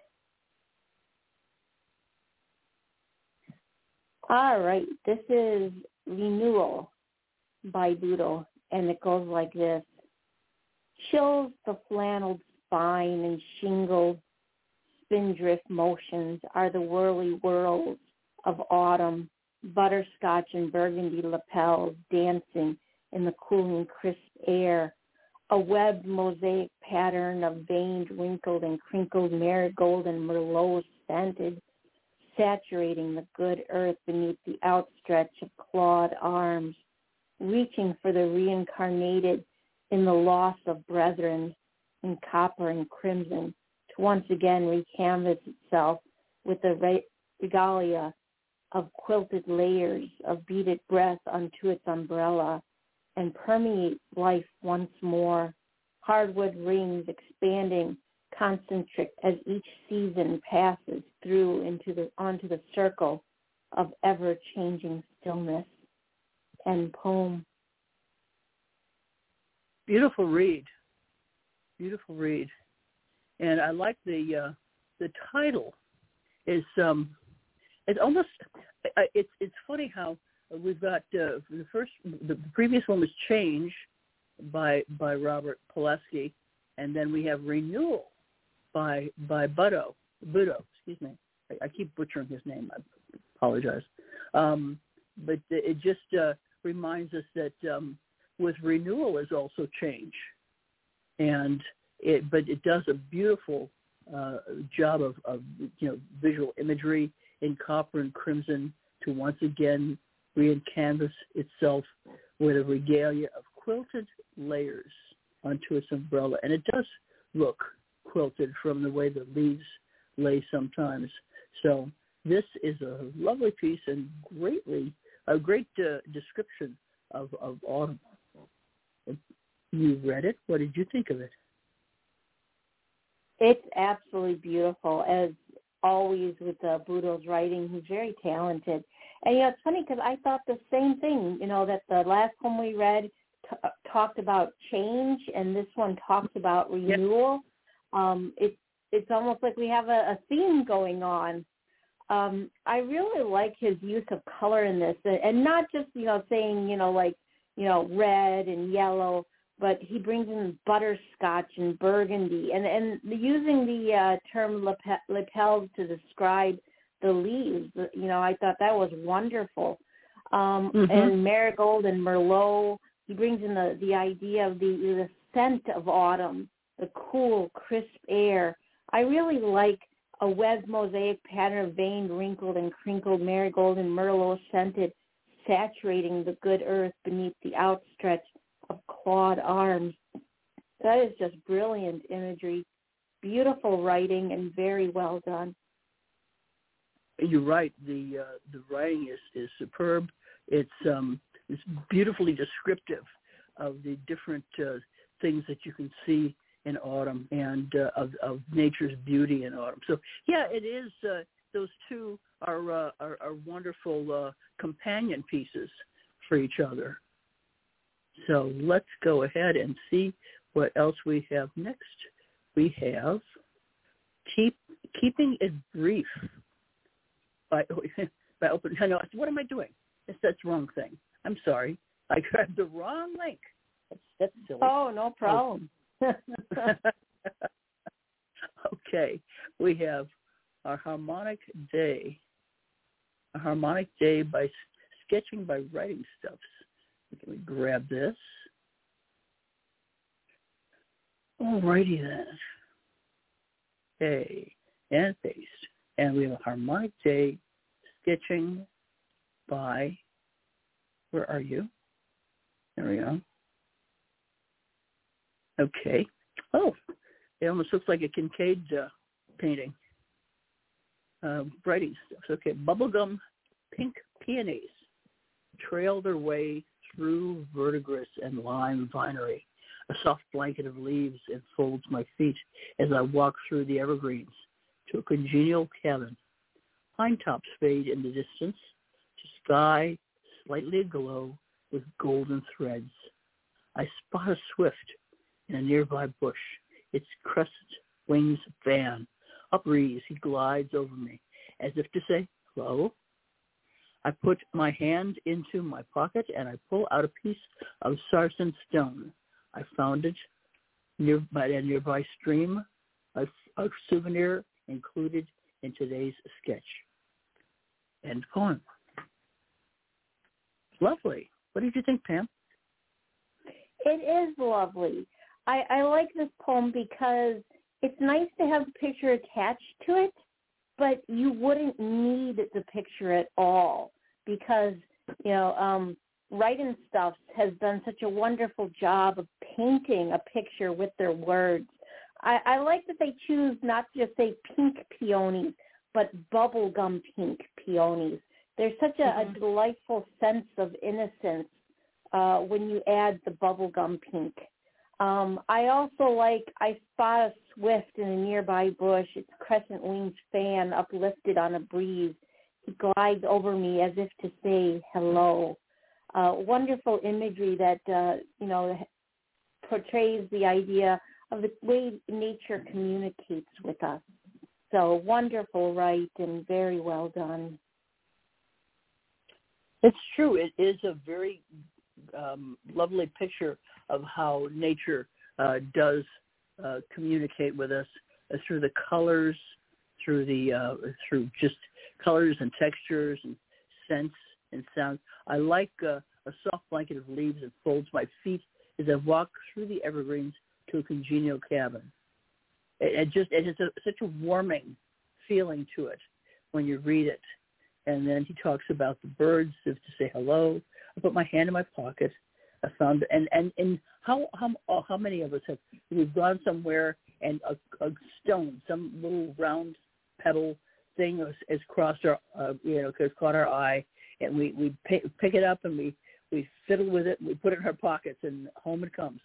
Speaker 2: all right. This is Renewal by Doodle, and it goes like this. Chills the flanneled spine and shingled spindrift motions are the whirly whirls of autumn, butterscotch and burgundy lapels dancing in the cooling crisp air, a webbed mosaic pattern of veined, wrinkled, and crinkled marigold and merlot scented, saturating the good earth beneath the outstretch of clawed arms, reaching for the reincarnated in the loss of brethren in copper and crimson, to once again recanvas itself with the re- regalia of quilted layers of beaded breath unto its umbrella, and permeate life once more, hardwood rings expanding concentric as each season passes through into the onto the circle of ever-changing stillness. End poem.
Speaker 4: Beautiful read. Beautiful read. And I like the uh, the title. Is um, it's almost uh, it's it's funny how we've got uh, the first the previous one was Change by by Robert Pileski, and then we have Renewal by by Budo Budo. Excuse me, I, I keep butchering his name. I apologize. Um, but it just uh, reminds us that um, with renewal is also change, and it but it does a beautiful uh, job of, of you know visual imagery in copper and crimson to once again re-canvas itself with a regalia of quilted layers onto its umbrella, and it does look quilted from the way the leaves lay sometimes. So this is a lovely piece and greatly a great uh, description of, of autumn. You read it. What did you think of it?
Speaker 2: It's absolutely beautiful, as always with uh, Budo's writing. He's very talented. And, you know, it's funny because I thought the same thing, you know, that the last one we read t- talked about change, and this one talks about renewal. Yep. Um, it, it's almost like we have a, a theme going on. Um, I really like his use of color in this, and not just, you know, saying, you know, like, you know, red and yellow, but he brings in butterscotch and burgundy, and, and using the uh, term lapels to describe the leaves. You know, I thought that was wonderful. Um, mm-hmm. And marigold and merlot, he brings in the, the idea of the, the scent of autumn, the cool, crisp air. I really like a webbed mosaic pattern of veined, wrinkled, and crinkled marigold and merlot scented, saturating the good earth beneath the outstretched of clawed arms. That is just brilliant imagery, beautiful writing, and very well done.
Speaker 4: You're right. The uh, the writing is, is superb. It's um it's beautifully descriptive of the different uh, things that you can see in autumn and uh, of of nature's beauty in autumn. So yeah, it is. Uh, those two are uh, are, are wonderful uh, companion pieces for each other. So let's go ahead and see what else we have next. We have keep keeping it brief by by open. No, what am I doing? That's that's the wrong thing. I'm sorry. I grabbed the wrong link. That's that's silly.
Speaker 2: Oh, no problem.
Speaker 4: Okay, we have our harmonic day. A harmonic day by sketching by writing stuffs. Can we grab this? Alrighty then. Okay, and paste. And we have a harmonic day sketching by, where are you? There we go. Okay. Oh, it almost looks like a Kincaid uh, painting. Uh, writing stuff. Okay, bubblegum pink peonies trail their way through verdigris and lime vinery. A soft blanket of leaves enfolds my feet as I walk through the evergreens to a congenial cabin. Pine tops fade in the distance to sky slightly aglow with golden threads. I spot a swift in a nearby bush, its crescent wings fan. Uprees, he glides over me, as if to say, hello. I put my hand into my pocket and I pull out a piece of sarsen stone. I found it near by a nearby stream, a, a souvenir included in today's sketch. End poem. Lovely. What did you think, Pam?
Speaker 2: It is lovely. I, I like this poem because it's nice to have a picture attached to it, but you wouldn't need the picture at all because, you know, um, Writing Stuffs has done such a wonderful job of painting a picture with their words. I, I like that they choose not to just say pink peonies, but bubblegum pink peonies. There's such a, mm-hmm. a delightful sense of innocence uh, when you add the bubblegum pink. Um, I also like, I spot a swift in a nearby bush. Its crescent winged fan uplifted on a breeze. He glides over me as if to say hello. Uh, wonderful imagery that, uh, you know, portrays the idea of the way nature communicates with us. So wonderful, right, and very well done.
Speaker 4: It's true. It is a very um, lovely picture of how nature uh, does uh, communicate with us uh, through the colors, through the uh, through just colors and textures and scents and sounds. I like uh, a soft blanket of leaves that folds my feet as I walk through the evergreens to a congenial cabin. It, it just it has a, such a warming feeling to it when you read it. And then he talks about the birds, as to say hello. I put my hand in my pocket. I found and and, and how how how many of us have we've gone somewhere and a, a stone, some little round pebble thing has, has crossed our uh, you know has caught our eye, and we we pick, pick it up and we we fiddle with it and we put it in our pockets and home it comes.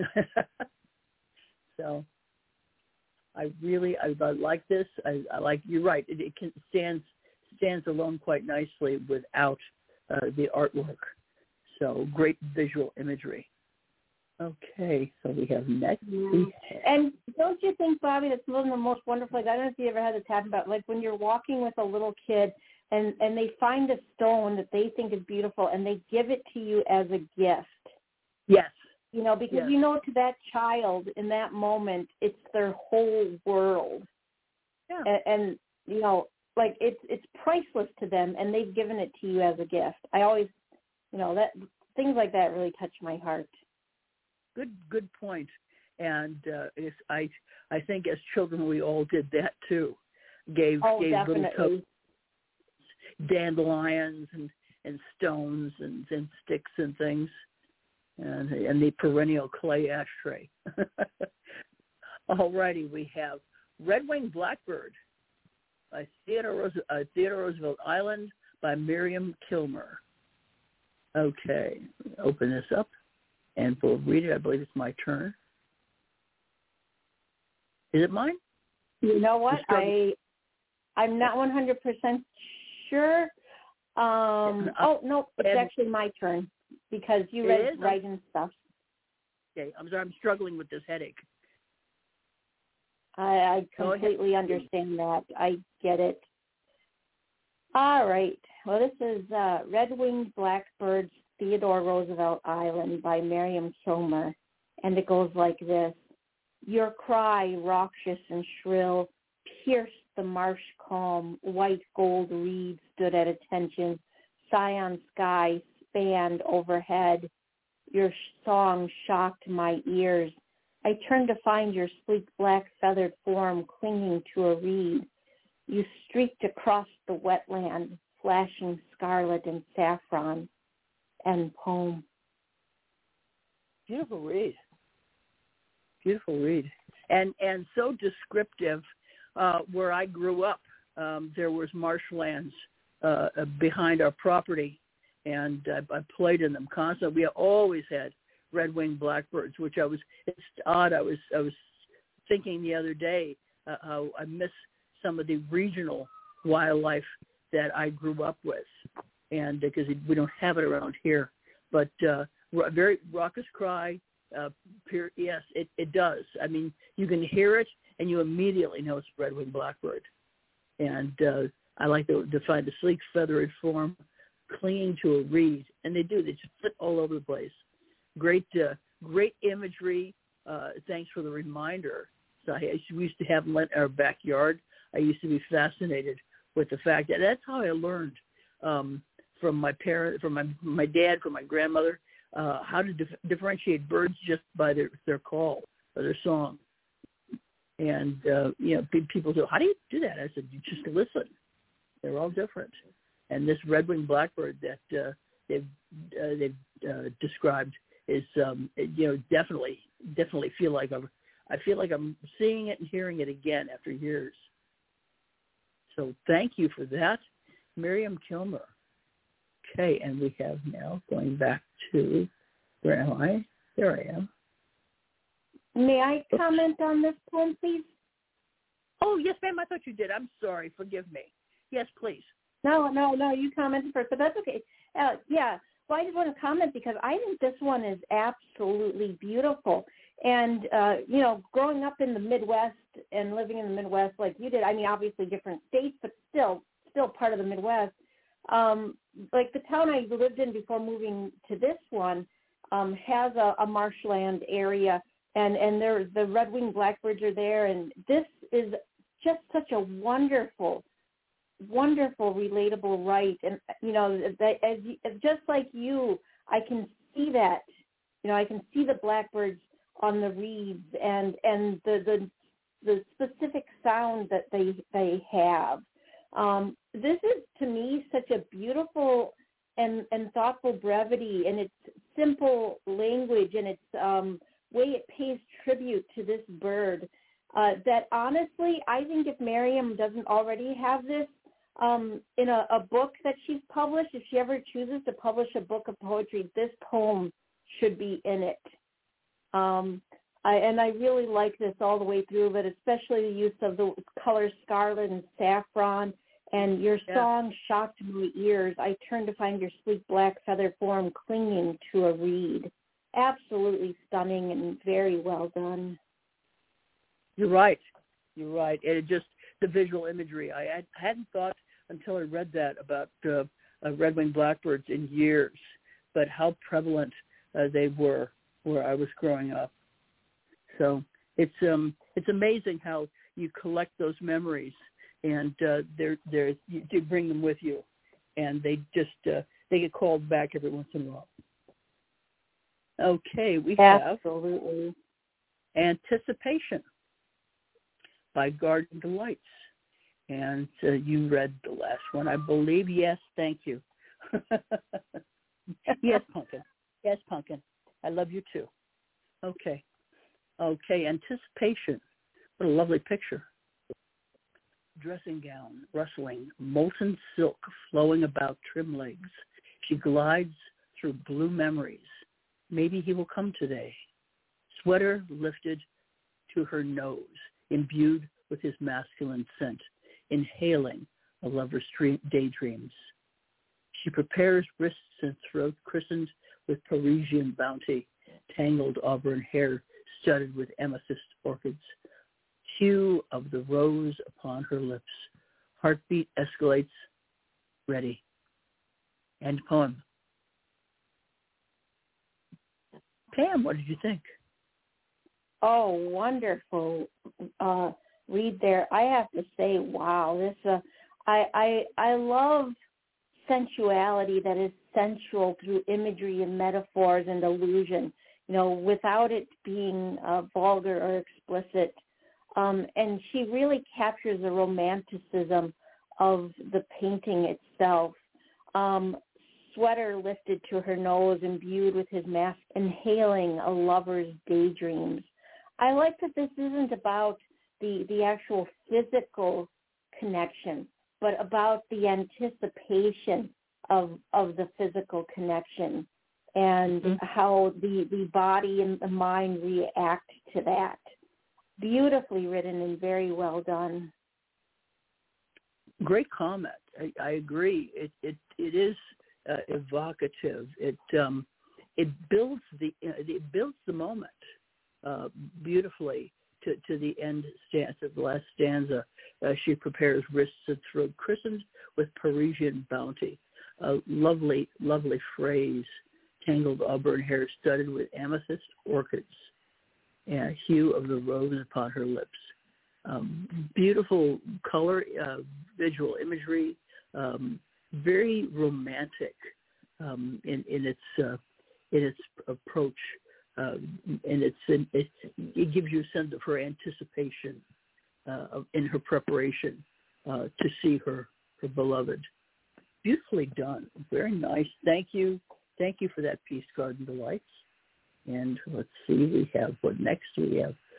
Speaker 4: So I really I, I like this. I, I like you're right. It, it can, stands stands alone quite nicely without uh, the artwork. So great visual imagery. Okay, so we have next.
Speaker 2: Yeah.
Speaker 4: We have,
Speaker 2: and don't you think, Bobby, that's one of the most wonderful, like, I don't know if you ever had this happen, but like when you're walking with a little kid and, and they find a stone that they think is beautiful and they give it to you as a gift.
Speaker 4: Yes.
Speaker 2: You know, because
Speaker 4: yes.
Speaker 2: you know to that child in that moment, it's their whole world.
Speaker 4: Yeah.
Speaker 2: And, and you know, like it's it's priceless to them, and they've given it to you as a gift. I always, you know, that things like that really touch my heart.
Speaker 4: Good, good point. And uh, it's, I, I think as children we all did that too. Gave
Speaker 2: oh,
Speaker 4: gave
Speaker 2: definitely.
Speaker 4: little to- dandelions and, and stones and, and sticks and things, and and the perennial clay ashtray. All righty, we have Red-Winged Blackbird by Theodore, Rose- uh, Theodore Roosevelt Island by Miriam Kilmer. Okay, open this up and we'll read it. I believe it's my turn. Is it mine?
Speaker 2: You know what? I, I'm not one hundred percent sure. Um, oh, no, it's and, actually my turn because you read
Speaker 4: is?
Speaker 2: right and stuff.
Speaker 4: Okay, I'm sorry. I'm struggling with this headache.
Speaker 2: I, I completely understand that. I get it. All right. Well, this is uh, Red-Winged Blackbirds, Theodore Roosevelt Island by Miriam Kilmer, and it goes like this. Your cry, raucous and shrill, pierced the marsh calm. White gold reeds stood at attention. Scion sky spanned overhead. Your song shocked my ears. I turned to find your sleek black feathered form clinging to a reed. You streaked across the wetland, flashing scarlet and saffron. End poem.
Speaker 4: Beautiful read. Beautiful read. And and so descriptive. Uh, where I grew up, um, there was marshlands uh, behind our property, and I, I played in them constantly. We always had red-winged blackbirds, which I was, it's odd, I was I was thinking the other day uh, how I miss some of the regional wildlife that I grew up with, and because we don't have it around here. But uh, a very raucous cry, uh, pure, yes, it, it does. I mean, you can hear it, and you immediately know it's red-winged blackbird. And uh, I like to, to find the sleek, feathery form clinging to a reed, and they do. They just flit all over the place. Great, uh, great imagery. Uh, thanks for the reminder. So I, we used to have them in our backyard. I used to be fascinated with the fact that that's how I learned um, from my parents, from my my dad, from my grandmother, uh, how to dif- differentiate birds just by their, their call or their song. And, uh, you know, people say, how do you do that? I said, you just listen. They're all different. And this red-winged blackbird that uh, they've, uh, they've uh, described is, um, you know, definitely, definitely feel like a, I feel like I'm seeing it and hearing it again after years. So thank you for that, Miriam Kilmer. Okay, and we have now going back to, where am I? There I am.
Speaker 2: May I comment on this poem, please?
Speaker 4: Oh, yes, ma'am. I thought you did. I'm sorry. Forgive me. Yes, please.
Speaker 2: No, no, no. You commented first, but that's okay. Uh, yeah. Well, I just want to comment because I think this one is absolutely beautiful. And, uh, you know, growing up in the Midwest and living in the Midwest like you did, I mean, obviously different states, but still, still part of the Midwest. Um, like the town I lived in before moving to this one um, has a, a marshland area. And, and there, the red-winged blackbirds are there, and this is just such a wonderful, wonderful, relatable write. And, you know, that as you, just like you, I can see that. You know, I can see the blackbirds on the reeds and, and the, the the specific sound that they they have. Um, this is, to me, such a beautiful and, and thoughtful brevity, and its simple language and its um, way it pays tribute to this bird, uh, that honestly, I think if Miriam doesn't already have this um, in a, a book that she's published, if she ever chooses to publish a book of poetry, this poem should be in it. Um, I, and I really like this all the way through, but especially the use of the colors scarlet and saffron. And your
Speaker 4: yeah.
Speaker 2: song shocked my ears. I turned to find your sleek black feather form clinging to a reed. Absolutely stunning and very well done.
Speaker 4: You're right. You're right. And it just, the visual imagery, I had, hadn't thought until I read that about uh, uh, red-winged blackbirds in years, but how prevalent uh, they were where I was growing up. So it's um it's amazing how you collect those memories, and uh, they're they're you, you bring them with you, and they just uh, they get called back every once in a while. Okay, we
Speaker 2: Absolutely.
Speaker 4: have Anticipation by Garden Delights. And uh, you read the last one, I believe. Yes, thank you. Yes, Pumpkin. Yes, Pumpkin. I love you too. Okay. Okay, Anticipation. What a lovely picture. Dressing gown, rustling, molten silk flowing about trim legs. She glides through blue memories. Maybe he will come today. Sweater lifted to her nose, imbued with his masculine scent, inhaling a lover's daydreams. She prepares wrists and throat christened with Parisian bounty, tangled auburn hair studded with amethyst orchids. Hue of the rose upon her lips. Heartbeat escalates. Ready. End poem. Pam, what did you think?
Speaker 2: Oh, wonderful uh, read there. I have to say, wow, this. Uh, I I I love sensuality that is sensual through imagery and metaphors and allusion. You know, without it being uh, vulgar or explicit. Um, and she really captures the romanticism of the painting itself. Um, sweater lifted to her nose, imbued with his mask, inhaling a lover's daydreams. I like that this isn't about the, the actual physical connection, but about the anticipation of of the physical connection and mm-hmm. how the, the body and the mind react to that. Beautifully written and very well done.
Speaker 4: Great comment. I, I agree. It it it is uh, evocative. It um it builds the it builds the moment uh, beautifully to, to the end stanza. The last stanza, uh, she prepares wrists and throat christened with Parisian bounty. A lovely lovely phrase. Tangled auburn hair studded with amethyst orchids. And hue of the rose upon her lips. Um, beautiful color, uh, visual imagery, um, very romantic um, in, in its uh, in its approach, uh, and it's in, it, it gives you a sense of her anticipation uh, in her preparation uh, to see her her beloved. Beautifully done, very nice. Thank you, thank you for that piece, Garden Delights. And let's see, we have what next? We have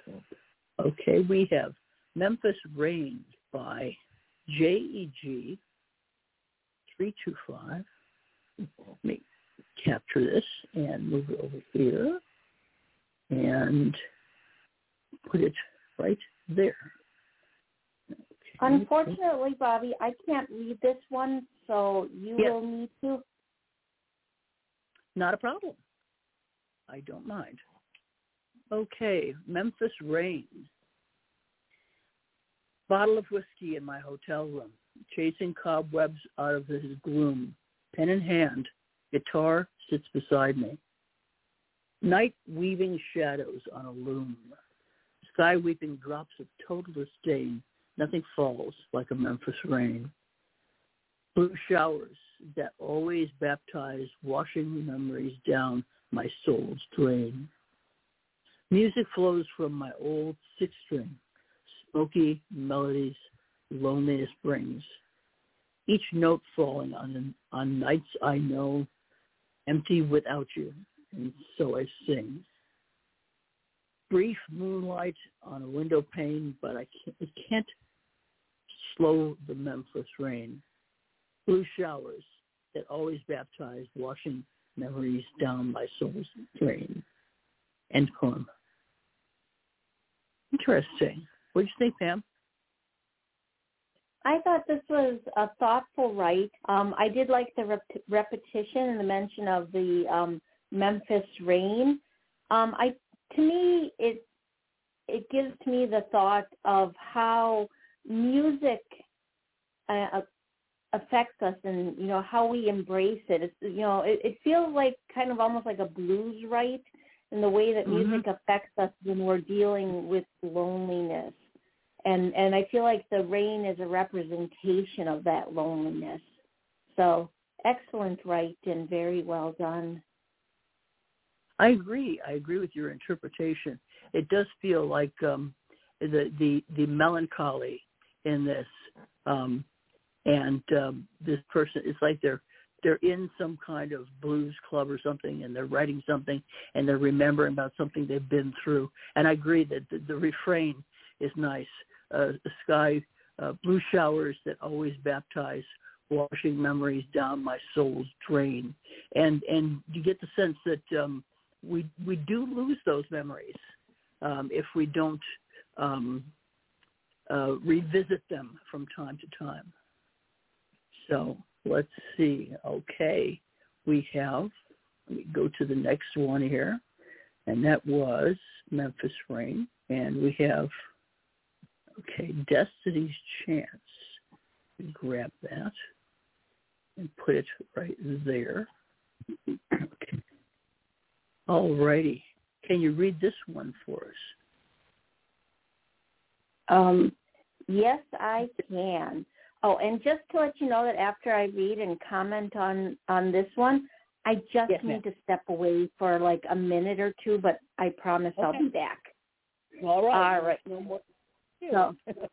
Speaker 4: Okay, we have Memphis Rain by J E G three two five. Let me capture this and move it over here and put it right there. Okay.
Speaker 2: Unfortunately, Bobby, I can't read this one, so you
Speaker 4: yes.
Speaker 2: will need to.
Speaker 4: Not a problem. I don't mind. Okay, Memphis Rain. Bottle of whiskey in my hotel room, chasing cobwebs out of his gloom. Pen in hand, guitar sits beside me. Night weaving shadows on a loom. Sky weeping drops of total disdain. Nothing falls like a Memphis rain. Blue showers that always baptize, washing memories down my soul's drain. Music flows from my old six-string. Smoky melodies loneliness brings. Each note falling on on nights I know, empty without you, and so I sing. Brief moonlight on a window pane, but I can't, it can't slow the Memphis rain. Blue showers that always baptize, washing memories down my soul's drain. End poem. Interesting. What do you think, Pam?
Speaker 2: I thought this was a thoughtful write. Um, I did like the rep- repetition and the mention of the um, Memphis rain. Um, I, to me, it it gives me the thought of how music uh, affects us, and you know how we embrace it. It's, you know, it, it feels like kind of almost like a blues write in the way that
Speaker 4: mm-hmm.
Speaker 2: music affects us when we're dealing with loneliness. And and I feel like the rain is a representation of that loneliness. So excellent write and very well done.
Speaker 4: I agree. I agree with your interpretation. It does feel like um, the, the the melancholy in this, um, and um, this person, it's like they're they're in some kind of blues club or something, and they're writing something, and they're remembering about something they've been through. And I agree that the, the refrain is nice. Uh, the sky, uh, blue showers that always baptize, washing memories down my soul's drain. And and you get the sense that um, we we do lose those memories um, if we don't um, uh, revisit them from time to time. So let's see. Okay, we have, let me go to the next one here, and that was Memphis Rain. And we have, okay, Destiny's Chance. Grab that and put it right there. Okay. All righty. Can you read this one for us?
Speaker 2: Um, yes, I can. Oh, and just to let you know that after I read and comment on, on this one, I just
Speaker 4: yes,
Speaker 2: need
Speaker 4: ma'am.
Speaker 2: to step away for like a minute or two, but I promise
Speaker 4: okay.
Speaker 2: I'll be back.
Speaker 4: All right.
Speaker 2: All right.
Speaker 4: No more.
Speaker 2: So,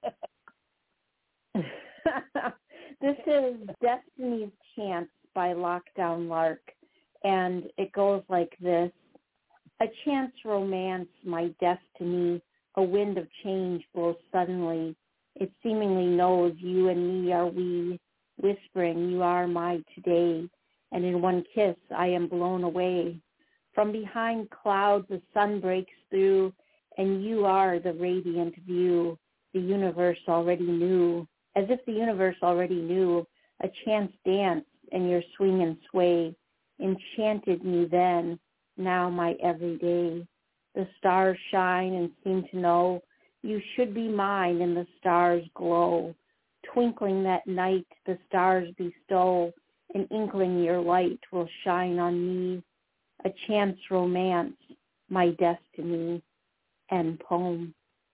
Speaker 2: this is Destiny's Chance by Lockdown Lark, and it goes like this. A chance romance, my destiny, a wind of change blows suddenly. It seemingly knows you and me are we, whispering you are my today, and in one kiss I am blown away. From behind clouds the sun breaks through, and you are the radiant view the universe already knew, as if the universe already knew. A chance dance in your swing and sway enchanted me then, now my everyday. The stars shine and seem to know you should be mine, and the stars glow. Twinkling that night the stars bestow, an inkling your light will shine on me. A chance romance, my destiny. End poem.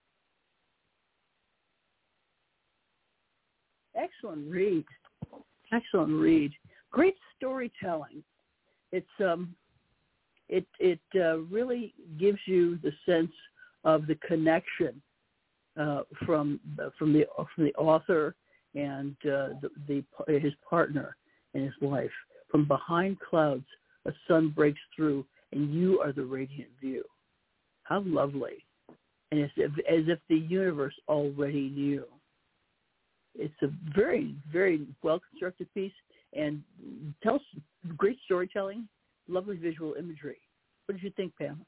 Speaker 4: Excellent read. Excellent read. Great storytelling. It's um, it it uh, really gives you the sense of the connection uh, from from the from the author and uh, the, the his partner in his life. From behind clouds, a sun breaks through, and you are the radiant view. How lovely. and as if, as if the universe already knew. It's a very, very well-constructed piece, and tells great storytelling, lovely visual imagery. What did you think, Pam?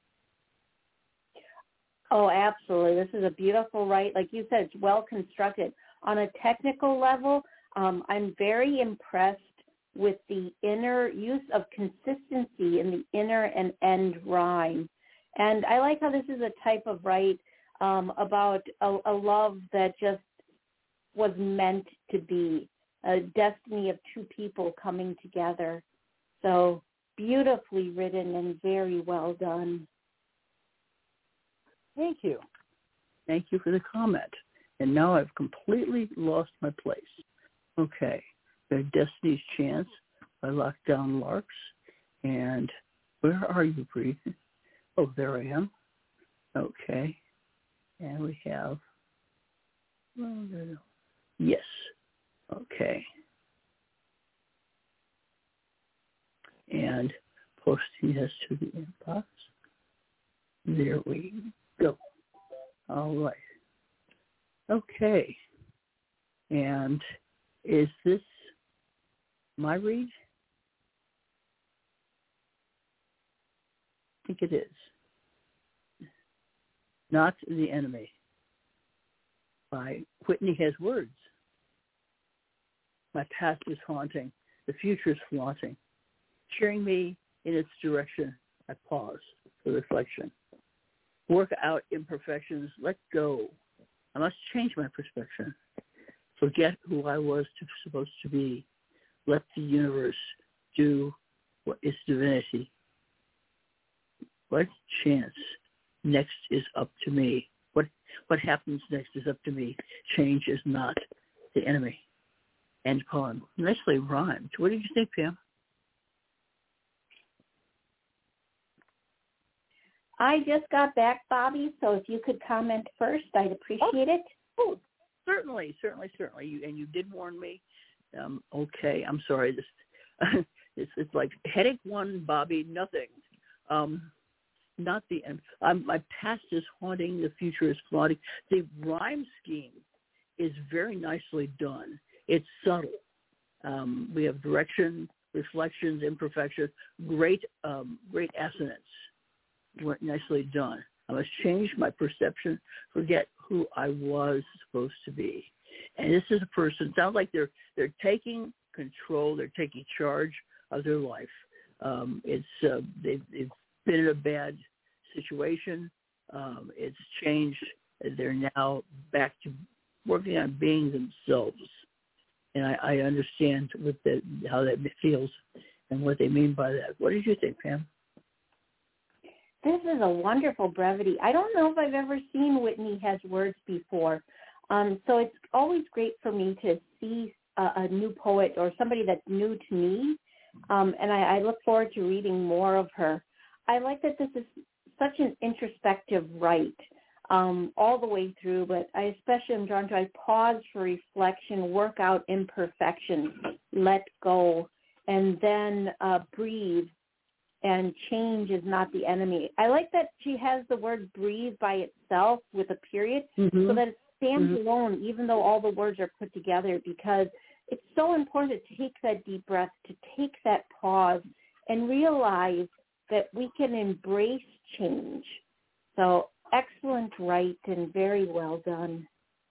Speaker 2: Oh, absolutely. This is a beautiful write. Like you said, it's well-constructed. On a technical level, um, I'm very impressed with the inner use of consistency in the inner and end rhyme. And I like how this is a type of write um, about a, a love that just was meant to be, a destiny of two people coming together. So beautifully written and very well done.
Speaker 4: Thank you. Thank you for the comment. And now I've completely lost my place. Okay. Their Destiny's Chance by Lockdown Larks. And where are you, Bree? Oh, there I am. Okay. And we have, well, yes. Okay. And posting this to the inbox. There we go. All right. Okay. And is this my read? I think it is. Not the Enemy by Whitney Has Words. My past is haunting. The future is flaunting. Cheering me in its direction, I pause for reflection. Work out imperfections. Let go. I must change my perspective. Forget who I was to, supposed to be. Let the universe do what is divinity. What chance next is up to me. What what happens next is up to me. Change is not the enemy. End poem. Nicely rhymed. What did you think, Pam?
Speaker 2: I just got back, Bobby, so if you could comment first, I'd appreciate
Speaker 4: oh,
Speaker 2: it.
Speaker 4: Oh, certainly, certainly, certainly. You, and you did warn me. Um, okay, I'm sorry. This, it's, it's like headache one, Bobby, nothing. Um, not the end. Um, my past is haunting. The future is flaunting. The rhyme scheme is very nicely done. It's subtle. Um, we have direction, reflections, imperfections, great, um, great assonance. Nicely done. I must change my perception, forget who I was supposed to be. And this is a person, it sounds like they're they're taking control, they're taking charge of their life. Um, it's uh, they've, they've been in a bad situation. Um, it's changed. They're now back to working on being themselves. And I, I understand what the, how that feels and what they mean by that. What did you think, Pam?
Speaker 2: This is a wonderful brevity. I don't know if I've ever seen Whitney Has Words before. Um, so it's always great for me to see a, a new poet or somebody that's new to me. Um, and I, I look forward to reading more of her. I like that this is such an introspective write um, all the way through, but I especially am drawn to, I pause for reflection, work out imperfections, let go, and then uh, breathe. And change is not the enemy. I like that she has the word breathe by itself with a period, mm-hmm. so that it stands mm-hmm. alone, even though all the words are put together, because it's so important to take that deep breath, to take that pause, and realize that we can embrace change. So excellent write and very well done.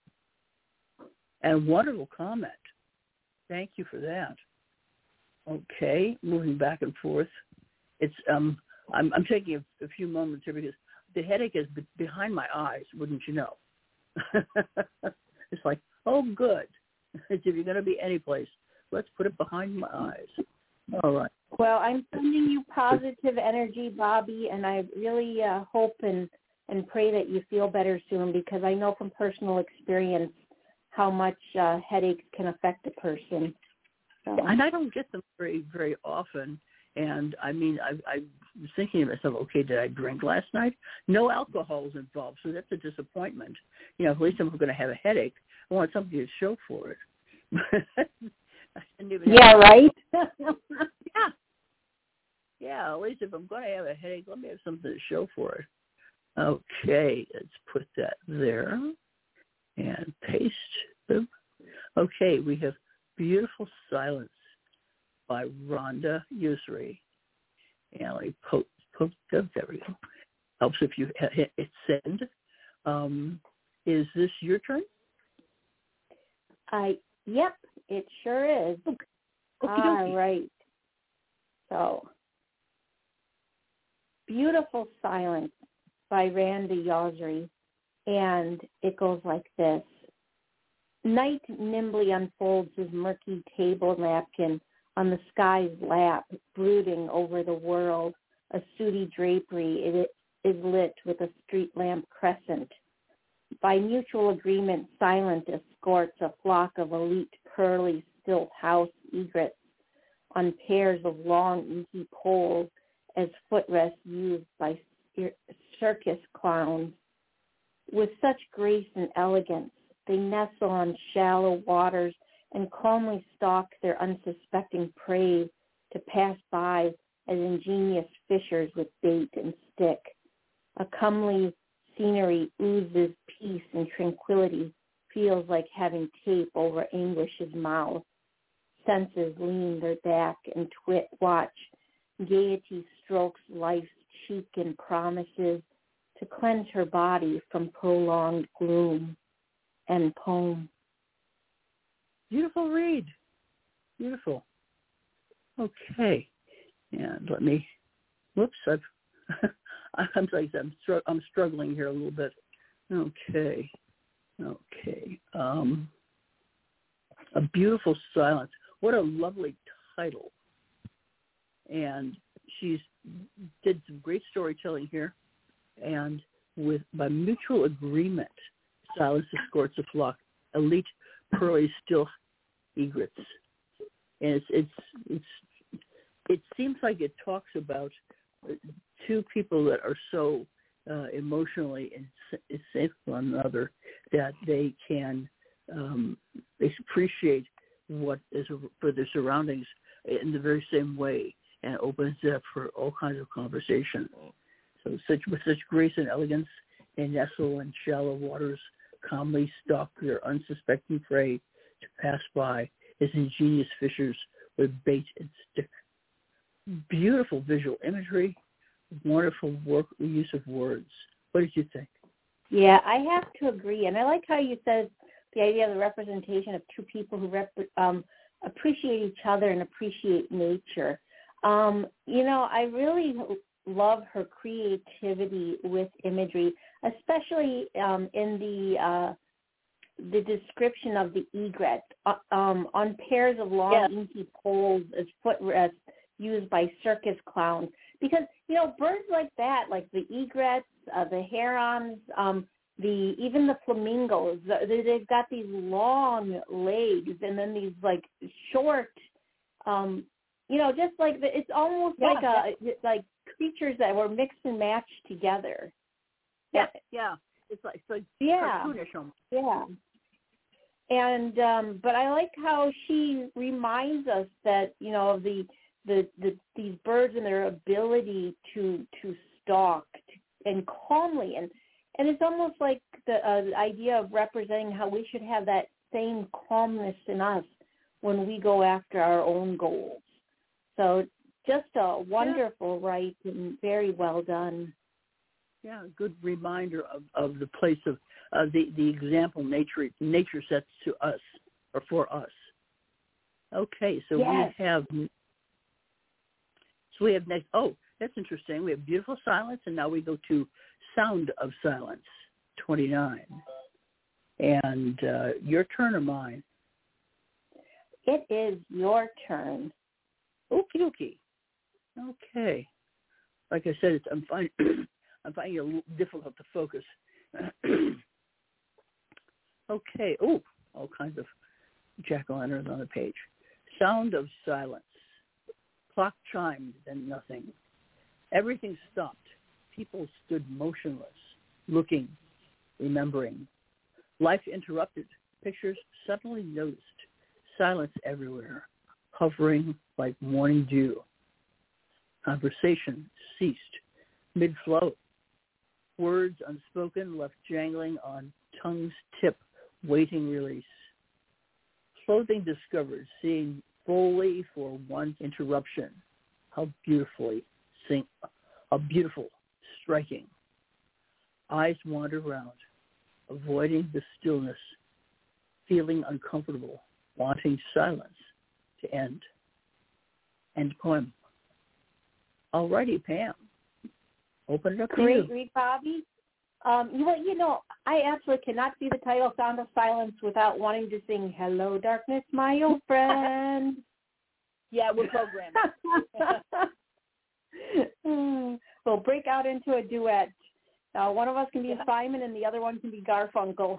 Speaker 4: And wonderful comment. Thank you for that. Okay, moving back and forth. It's um, I'm, I'm taking a, a few moments here because the headache is be- behind my eyes, wouldn't you know? It's like, oh, good. If you're going to be any place, let's put it behind my eyes. All right.
Speaker 2: Well, I'm sending you positive energy, Bobby, and I really uh, hope and, and pray that you feel better soon, because I know from personal experience how much uh, headaches can affect a person. So.
Speaker 4: And I don't get them very, very often. And, I mean, I, I was thinking to myself, okay, did I drink last night? No alcohol was involved, so that's a disappointment. You know, at least if I'm going to have a headache, I want something to show for it. I didn't even
Speaker 2: yeah, right?
Speaker 4: yeah. Yeah, at least if I'm going to have a headache, let me have something to show for it. Okay, let's put that there and paste. Okay, we have Beautiful Silence by Rhonda Usry. And I poke, poke, there we go. Helps if you hit, hit send. Um, is this your turn?
Speaker 2: I yep, it sure is.
Speaker 4: Okay.
Speaker 2: All right. So, Beautiful Silence by Rhonda Usry, and it goes like this. Night nimbly unfolds his murky table napkin on the sky's lap, brooding over the world. A sooty drapery, it is lit with a street lamp crescent. By mutual agreement, Silent escorts a flock of elite pearly stilt house egrets on pairs of long inky poles as footrests used by circus clowns. With such grace and elegance, they nestle on shallow waters and calmly stalk their unsuspecting prey to pass by as ingenious fishers with bait and stick. A comely scenery oozes peace and tranquility, feels like having tape over anguish's mouth. Senses lean their back and twit watch. Gaiety strokes life's cheek and promises to cleanse her body from prolonged gloom. And poem.
Speaker 4: Beautiful read. Beautiful. Okay. And let me, whoops, I've, I'm like I'm, str- I'm struggling here a little bit. Okay. Okay. Um, A Beautiful Silence. What a lovely title. And she's did some great storytelling here. And with by mutual agreement, Silence escorts a flock, elite pearly still egrets. And it's, it's, it's, it seems like it talks about two people that are so uh, emotionally in sync with one another that they can um, they appreciate what is for their surroundings in the very same way, and opens it up for all kinds of conversation. So such with such grace and elegance, they nestle in shallow waters, calmly stalk their unsuspecting prey to pass by as ingenious fishers with bait and stick. Beautiful visual imagery, wonderful work use of words. What did you think?
Speaker 2: Yeah, I have to agree, and I like how you said the idea of the representation of two people who rep- um, appreciate each other and appreciate nature. Um, you know, I really love her creativity with imagery, especially um, in the uh, the description of the egret uh, um, on pairs of long yeah. inky poles as footrests used by circus clowns. Because, you know, birds like that, like the egrets, uh, the herons, um, the even the flamingos, they, they've got these long legs and then these, like, short, um, you know, just like, the, it's almost yeah, like a yeah. like creatures that were mixed and matched together.
Speaker 4: Yeah, yeah. It's like, it's like
Speaker 2: yeah.
Speaker 4: cartoonish almost.
Speaker 2: Yeah. And, um, but I like how she reminds us that, you know, the, the, the these birds and their ability to, to stalk and calmly. And, and it's almost like the, uh, the idea of representing how we should have that same calmness in us when we go after our own goals. So just a wonderful yeah. write and very well done.
Speaker 4: Yeah, a good reminder of, of the place of uh, the, the example nature nature sets to us or for us. Okay, so
Speaker 2: yes.
Speaker 4: we have so we have next. Oh, that's interesting. We have Beautiful Silence, and now we go to Sound of Silence, twenty-nine. And uh, your turn or mine?
Speaker 2: It is your turn.
Speaker 4: Okie dokie. Okay. Like I said, it's, I'm finding I'm finding it a little difficult to focus. Okay. Oh, all kinds of jack-o'-lanterns on the page. Sound of Silence. Clock chimed, then nothing. Everything stopped. People stood motionless, looking, remembering. Life interrupted. Pictures suddenly noticed. Silence everywhere, hovering like morning dew. Conversation ceased mid-flow. words unspoken left jangling on tongue's tip, waiting release. Clothing discovered, seeing fully for one interruption. How beautifully, sing, how beautiful, striking. Eyes wander round, avoiding the stillness, feeling uncomfortable, wanting silence to end. End poem. Alrighty, Pam. Open it up to you.
Speaker 2: Great read, Bobby. Um, you, well, you know, I absolutely cannot see the title Sound of Silence without wanting to sing Hello, Darkness, my old friend.
Speaker 4: Yeah, we're programmed.
Speaker 2: We'll break out into a duet. Uh, one of us can be Simon and the other one can be Garfunkel.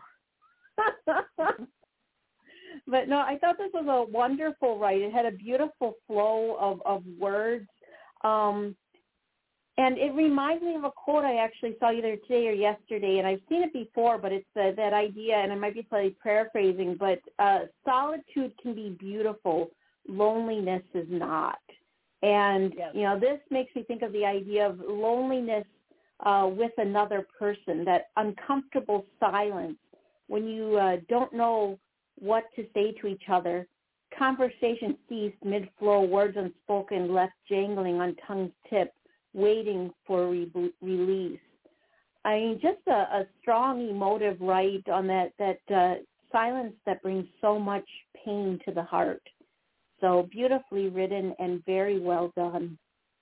Speaker 2: But no, I thought this was a wonderful write. It had a beautiful flow of, of words. Um, and it reminds me of a quote I actually saw either today or yesterday, and I've seen it before, but it's uh, that idea, and I might be slightly paraphrasing, but uh, solitude can be beautiful. Loneliness is not. And, yes. you know, this makes me think of the idea of loneliness uh, with another person, that uncomfortable silence when you uh, don't know what to say to each other. Conversation ceased mid-flow, words unspoken left jangling on tongue's tip, waiting for re- release. I mean, just a, a strong emotive write on that, that uh, silence that brings so much pain to the heart. So beautifully written and very well done.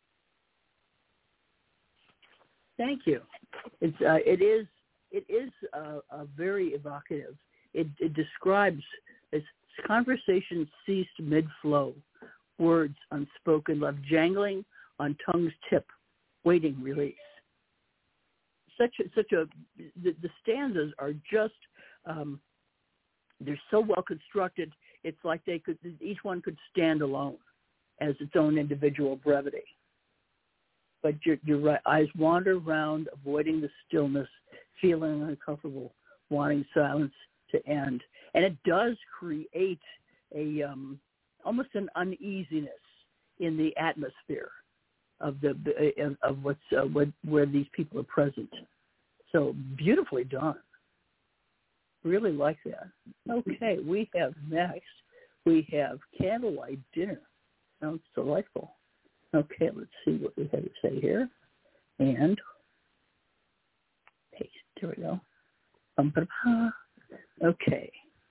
Speaker 4: Thank you. It's uh, it is it is uh, uh, very evocative. It, it describes as conversation ceased mid-flow, words unspoken left jangling on tongue's tip, waiting release. Such a, such a the, the stanzas are just um, they're so well constructed. It's like they could each one could stand alone as its own individual brevity. But you're, you're right. Eyes wander round, avoiding the stillness, feeling uncomfortable, wanting silence to end. And it does create a um, almost an uneasiness in the atmosphere of the of, of what's uh, what, where these people are present. So beautifully done. Really like that. Okay, we have next. We have Candlelight Dinner. Sounds delightful. Okay, let's see what we have to say here. And paste. There we go. Okay.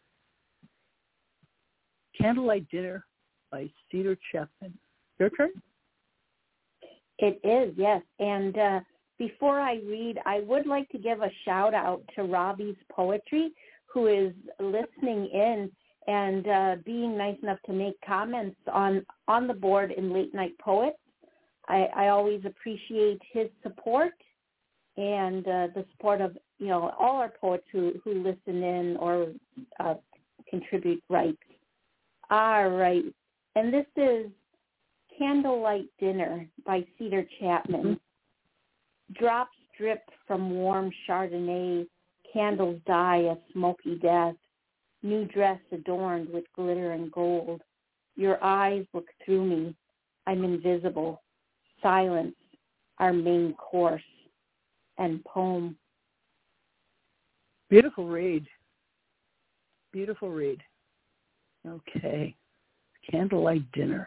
Speaker 4: Candlelight Dinner by Cedar Chapman. Your turn?
Speaker 2: It is, yes. And uh, before I read, I would like to give a shout out to Robbie's Poetry, who is listening in and uh, being nice enough to make comments on, on the board in Late Night Poets. I, I always appreciate his support and uh, the support of, you know, all our poets who, who listen in or uh, contribute rights. All right. And this is Candlelight Dinner by Cedar Chapman. Mm-hmm. Drops drip from warm Chardonnay, candles die a smoky death, new dress adorned with glitter and gold. Your eyes look through me. I'm invisible. Silence, our main course, and poem.
Speaker 4: Beautiful read. Beautiful read. Okay. Candlelight Dinner.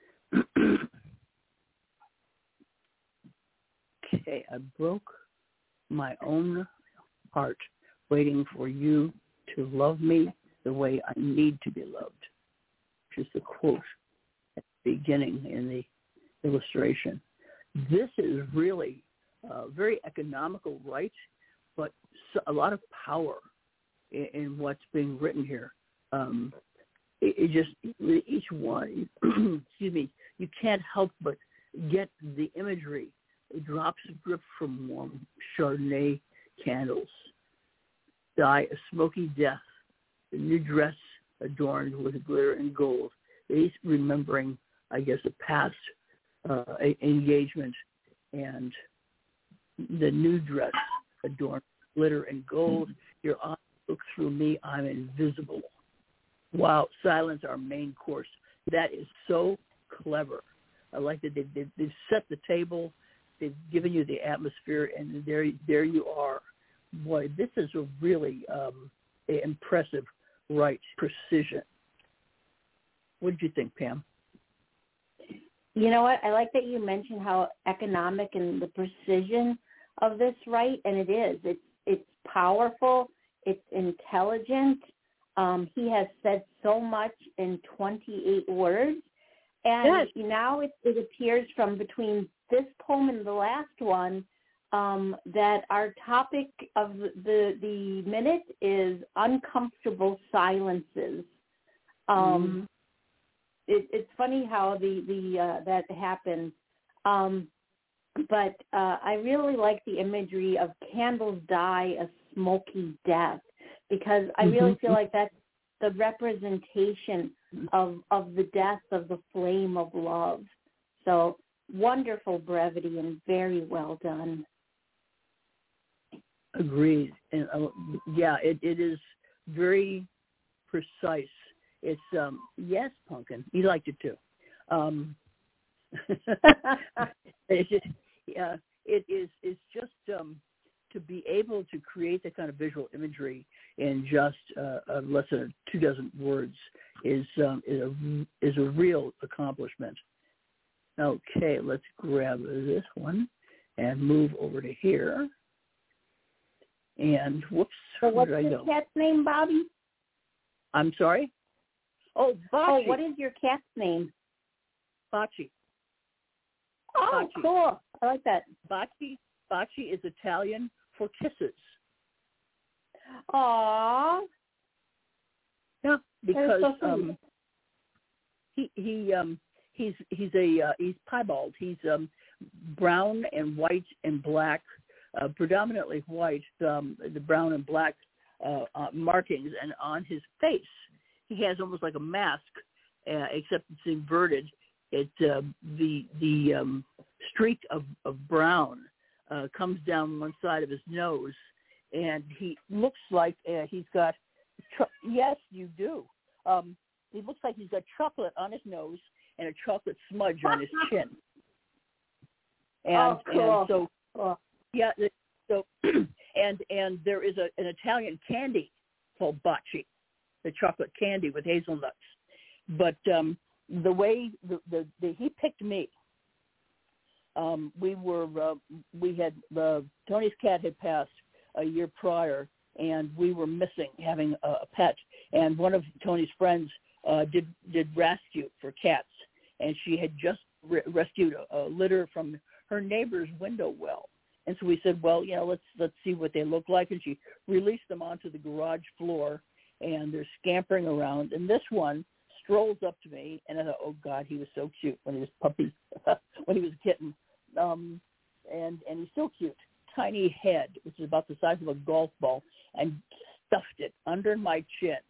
Speaker 4: Okay, I broke my own heart waiting for you to love me the way I need to be loved, which is the quote at the beginning in the illustration. This is really a very economical right, but a lot of power in, in what's being written here. Um, it, it just, each one, excuse me, you can't help but get the imagery. Drops drip from warm Chardonnay candles. Die a smoky death. The new dress adorned with glitter and gold. He's remembering, I guess, a past uh, engagement, and the new dress adorned with glitter and gold. Your eyes look through me. I'm invisible. Wow, silence our main course. That is so clever. I like that they, they, they've set the table. they've given you the atmosphere, and there there you are. Boy, this is a really um, a impressive rite, precision. What did you think, Pam?
Speaker 2: You know what? I like that you mentioned how economic and the precision of this rite, and it is. It's it's powerful. It's intelligent. Um, he has said so much in twenty-eight words. And
Speaker 4: yes.
Speaker 2: now it, it appears from between this poem and the last one um, that our topic of the the minute is uncomfortable silences. Um, mm. it, it's funny how the the uh, that happened, um, but uh, I really like the imagery of candles die a smoky death, because I mm-hmm. really feel like that's the representation of of the death of the flame of love. So wonderful brevity and very well done.
Speaker 4: Agreed. And uh, yeah, it, it is very precise. It's um yes, Pumpkin. You liked it too. Um, it's just, yeah, it is. It's just um. to be able to create that kind of visual imagery in just uh, uh, less than two dozen words is um, is a is a real accomplishment. Okay, let's grab this one and move over to here. And whoops,
Speaker 2: so what's
Speaker 4: where did I
Speaker 2: your
Speaker 4: go?
Speaker 2: cat's name, Bobby?
Speaker 4: I'm sorry? Oh, Bocce.
Speaker 2: Oh, what is your cat's name?
Speaker 4: Bocce.
Speaker 2: Oh,
Speaker 4: Bocce.
Speaker 2: Cool. I like that.
Speaker 4: Bocce. Bocce is Italian for kisses.
Speaker 2: Aww.
Speaker 4: Yeah, because
Speaker 2: so
Speaker 4: um, he he um he's he's a uh, he's piebald. He's um brown and white and black, uh, predominantly white. Um, the brown and black uh, uh, markings, and on his face he has almost like a mask, uh, except it's inverted. It uh, the the um, streak of of brown Uh, comes down one side of his nose, and he looks like uh, he's got, cho- yes, you do. Um, he looks like he's got chocolate on his nose and a chocolate smudge on his chin. And,
Speaker 2: oh, cool.
Speaker 4: and so,
Speaker 2: cool.
Speaker 4: yeah, so, and and there is a, an Italian candy called Bocce, the chocolate candy with hazelnuts. But um, the way the, the, the he picked me, Um, we were, uh, we had, uh, Tony's cat had passed a year prior, and we were missing having a, a pet. And one of Tony's friends uh, did did rescue for cats, and she had just re- rescued a, a litter from her neighbor's window well. And so we said, well, you know, let's let's see what they look like. And she released them onto the garage floor, and they're scampering around. And this one strolls up to me, and I thought, oh God, he was so cute when he was puppy, when he was a kitten, um, and and he's so cute. Tiny head, which is about the size of a golf ball, and stuffed it under my chin.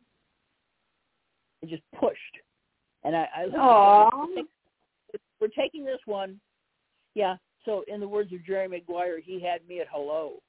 Speaker 4: It just pushed, and I, I looked at it, we're taking this one, yeah. So in the words of Jerry Maguire, he had me at hello.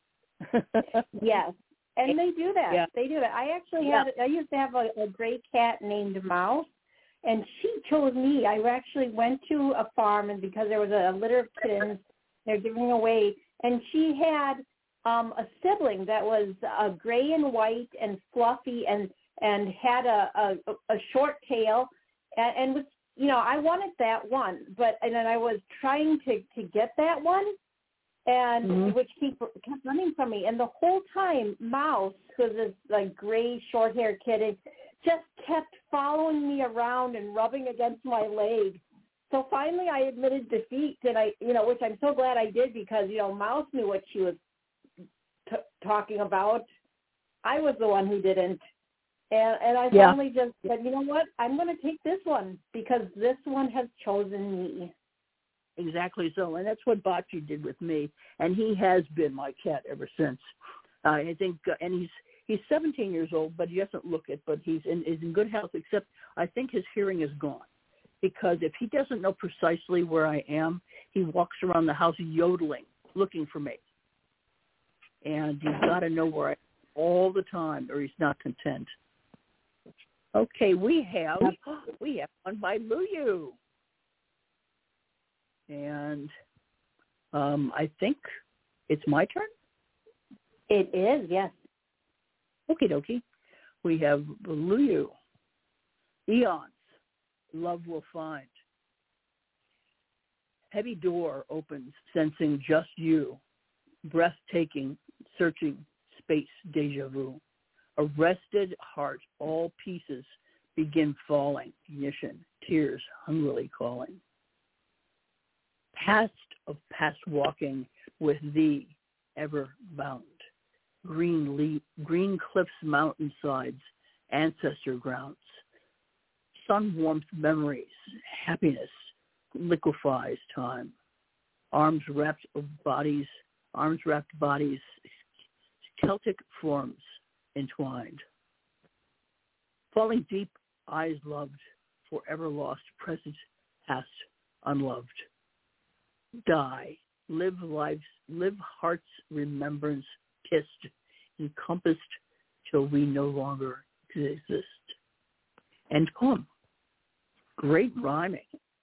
Speaker 2: Yes. And they do that.
Speaker 4: Yeah.
Speaker 2: They do that. I actually
Speaker 4: yeah.
Speaker 2: had, I used to have a, a gray cat named Mouse, and she chose me. I actually went to a farm, and because there was a litter of kittens, they're giving away, and she had um, a sibling that was uh, gray and white and fluffy, and and had a a, a short tail, and, and was, you know, I wanted that one, but and then I was trying to to get that one. And mm-hmm. which keep, kept running from me. And the whole time, Mouse, who's this like gray, short-haired kid, just kept following me around and rubbing against my leg. So finally, I admitted defeat, and I, you know, which I'm so glad I did, because you know, Mouse knew what she was t- talking about. I was the one who didn't, and and I
Speaker 4: yeah.
Speaker 2: finally just said, you know what, I'm going to take this one because this one has chosen me.
Speaker 4: Exactly so, and that's what Bocce did with me, and he has been my cat ever since. Uh, I think, uh, and he's he's seventeen years old, but he doesn't look it. But he's in is in good health, except I think his hearing is gone, because if he doesn't know precisely where I am, he walks around the house yodeling, looking for me, and he's got to know where I am all the time, or he's not content. Okay, we have we have one by Luyu. And Um, I think it's my turn.
Speaker 2: It is, yes.
Speaker 4: Okie dokie. We have Luyu. Eons, love will find. Heavy door opens, sensing just you. Breathtaking, searching, space deja vu. Arrested heart, all pieces begin falling. Ignition, tears hungrily calling. Past of past walking with thee, ever bound. Green leaf, green cliffs, mountainsides, ancestor grounds. Sun warmth memories, happiness liquefies time. Arms wrapped of bodies, arms wrapped bodies, Celtic forms entwined. Falling deep, eyes loved, forever lost, present, past, unloved. Die, live lives, live heart's remembrance, kissed, encompassed, till we no longer exist. End poem. Great rhyming.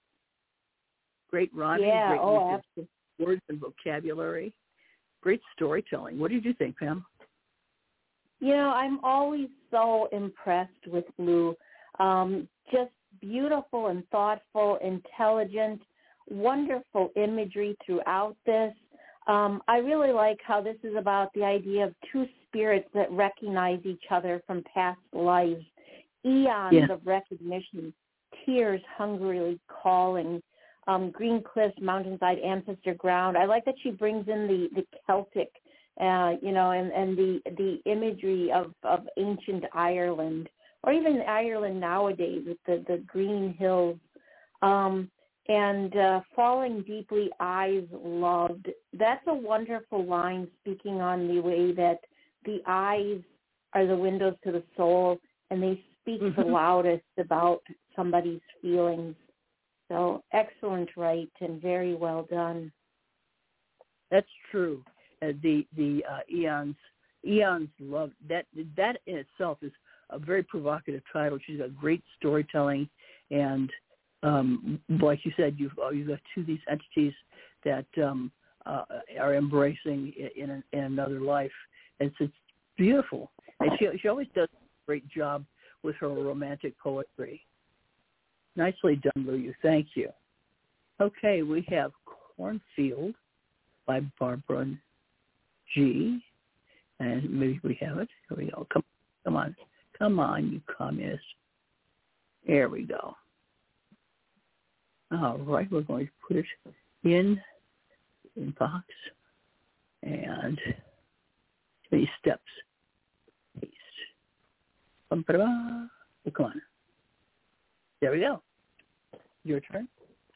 Speaker 4: Great rhyming,
Speaker 2: yeah,
Speaker 4: great
Speaker 2: oh,
Speaker 4: use of words and vocabulary. Great storytelling. What did you think, Pam?
Speaker 2: You know, I'm always so impressed with Blue. Um, just beautiful and thoughtful, intelligent, wonderful imagery throughout this. Um, I really like how this is about the idea of two spirits that recognize each other from past lives, eons
Speaker 4: yeah.
Speaker 2: of recognition, tears hungrily calling, um, green cliffs, mountainside, ancestor ground. I like that she brings in the, the Celtic, uh, you know, and, and the the imagery of, of ancient Ireland, or even Ireland nowadays with the, the green hills. Um, and uh, falling deeply, eyes loved. That's a wonderful line, speaking on the way that the eyes are the windows to the soul, and they speak mm-hmm. the loudest about somebody's feelings. So excellent write and very well done.
Speaker 4: That's true. Uh, the the uh, eons eons love that. That in itself is a very provocative title. She's got great storytelling, and um, like you said, you've you've got two of these entities that um, uh, are embracing in, in, in another life. It's it's beautiful, and she she always does a great job with her romantic poetry. Nicely done, Luyu. Thank you. Okay, we have Cornfield by Barbara G. And maybe we have it. Here we go. Come, come on. Come on, you communists. There we go. All right, we're going to put it in inbox. And three steps. Paste. Come on. There we go. Your turn.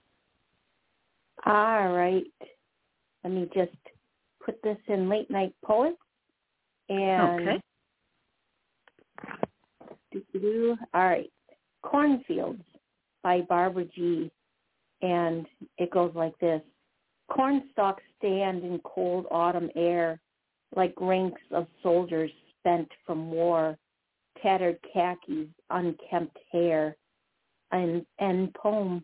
Speaker 2: All right. Let me just put this in Late Night Poets. And
Speaker 4: okay.
Speaker 2: Doo-doo-doo. All right. Cornfields by Barbara G. And it goes like this. Corn stalks stand in cold autumn air like ranks of soldiers spent from war, tattered khakis, unkempt hair. And end poem.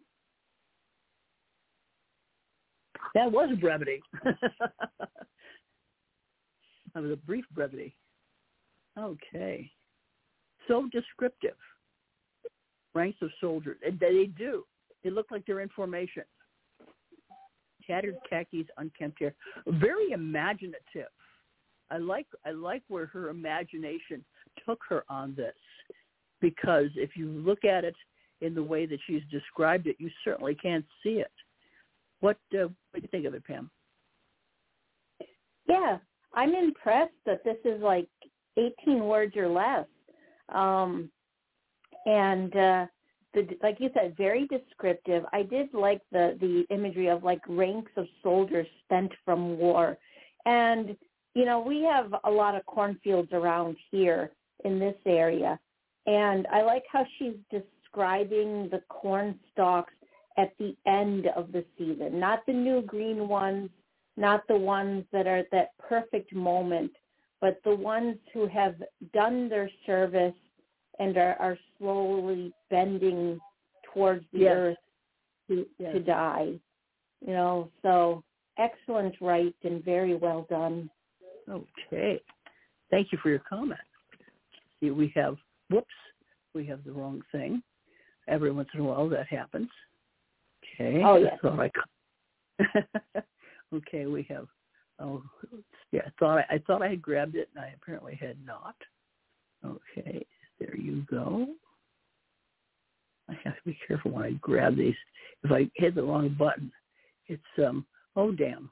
Speaker 4: That was brevity. That was a brief brevity. Okay. So descriptive. Ranks of soldiers. And they do. They look like they're in formation. Tattered khakis, unkempt hair. Very imaginative. I like I like where her imagination took her on this, because if you look at it in the way that she's described it, you certainly can't see it. What, uh, what do you think of it, Pam?
Speaker 2: Yeah, I'm impressed that this is like eighteen words or less. Um, and uh, the, like you said, very descriptive. I did like the, the imagery of like ranks of soldiers spent from war. And, you know, we have a lot of cornfields around here in this area. And I like how she's describing the corn stalks at the end of the season, not the new green ones, not the ones that are at that perfect moment, but the ones who have done their service and are, are slowly bending towards the
Speaker 4: yes.
Speaker 2: earth to,
Speaker 4: yes.
Speaker 2: to die. You know, so excellent write and very well done.
Speaker 4: Okay. Thank you for your comment. See, we have, whoops, we have the wrong thing. Every once in a while that happens. Okay.
Speaker 2: Oh, yes.
Speaker 4: So I, okay, we have, oh, yeah, I thought I, I thought I had grabbed it, and I apparently had not. Okay, there you go. I have to be careful when I grab these. If I hit the wrong button, it's, um, oh, damn.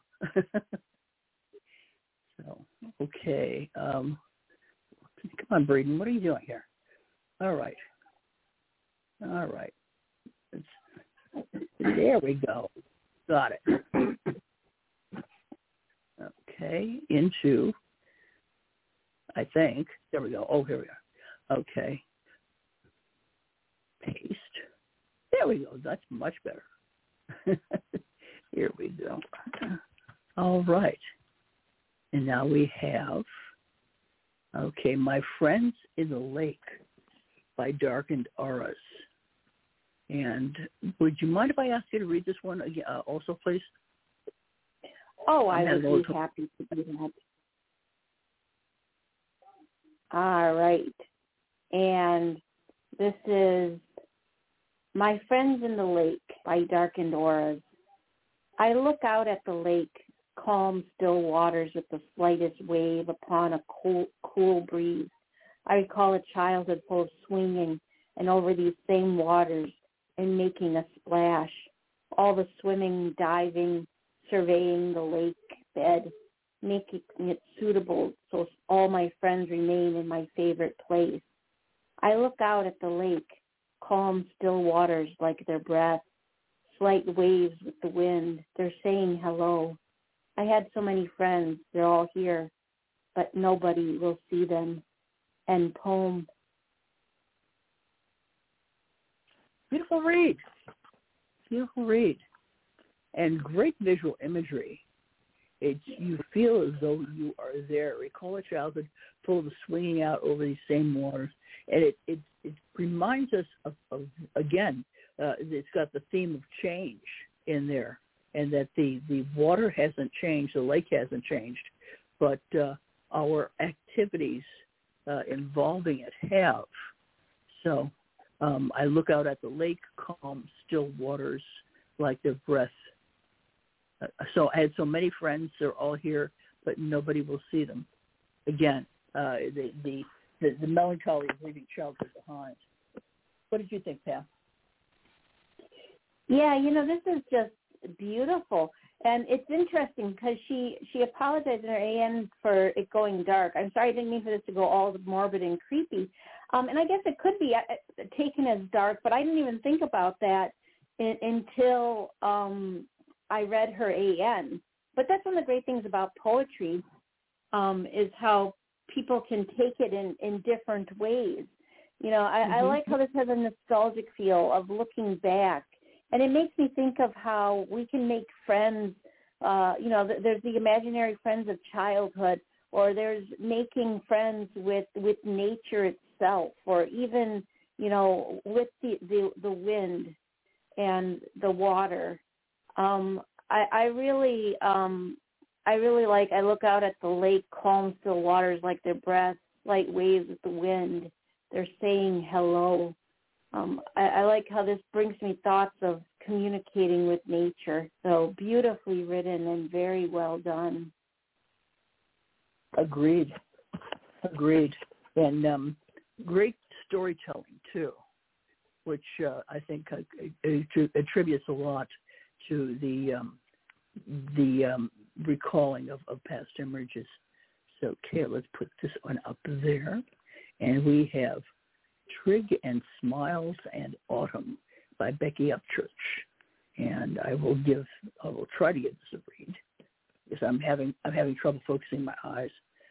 Speaker 4: So, okay. Um, come on, Braden. What are you doing here? All right. All right. It's, there we go. Got it. Okay. Into, I think. There we go. Oh, here we are. Okay. Paste. There we go. That's much better. Here we go. All right. And now we have, okay, My Friends in the Lake by Darkened Auras. And would you mind if I ask you to read this one again, uh, also, please?
Speaker 2: Oh, I would be happy to do that. All right. And this is My Friends in the Lake by Darkened Auras. I look out at the lake, calm, still waters with the slightest wave upon a cool, cool breeze. I recall a childhood full of swinging and over these same waters and making a splash. All the swimming, diving, surveying the lake bed, making it suitable so all my friends remain in my favorite place. I look out at the lake, calm, still waters like their breath, slight waves with the wind. They're saying hello. I had so many friends. They're all here, but nobody will see them. End poem.
Speaker 4: Beautiful read. Beautiful read. And great visual imagery. It's, you feel as though you are there. Recall a childhood full of swinging out over these same waters. And it, it, it reminds us of, of again, uh, it's got the theme of change in there. And that the, the water hasn't changed, the lake hasn't changed, but uh, our activities uh, involving it have. So um, I look out at the lake, calm, still waters like their breath. Uh, so I had so many friends, they're all here, but nobody will see them. Again, uh, the, the, the, the melancholy of leaving childhood behind. What did you think, Pam?
Speaker 2: Yeah, you know, this is just beautiful, and it's interesting because she she apologized in her A M for it going dark. I'm sorry, I didn't mean for this to go all morbid and creepy, um, and I guess it could be uh, taken as dark, but I didn't even think about that in, until um, I read her A M. But that's one of the great things about poetry, um, is how people can take it in, in different ways. You know, I, mm-hmm. I like how this has a nostalgic feel of looking back. And it makes me think of how we can make friends, uh, you know, there's the imaginary friends of childhood, or there's making friends with, with nature itself, or even, you know, with the, the, the wind and the water. Um, I, I really, um, I really like, I look out at the lake, calm, still waters like their breath, light waves with the wind. They're saying hello. Um, I, I like how this brings me thoughts of communicating with nature. So beautifully written and very well done.
Speaker 4: Agreed. Agreed. And um, great storytelling, too, which uh, I think uh, attributes a lot to the um, the um, recalling of, of past images. So, okay, let's put this one up there. And we have Trig and Smiles and Autumn by Becky Upchurch. And I will give, I will try to give this a read because I'm having, I'm having trouble focusing my eyes.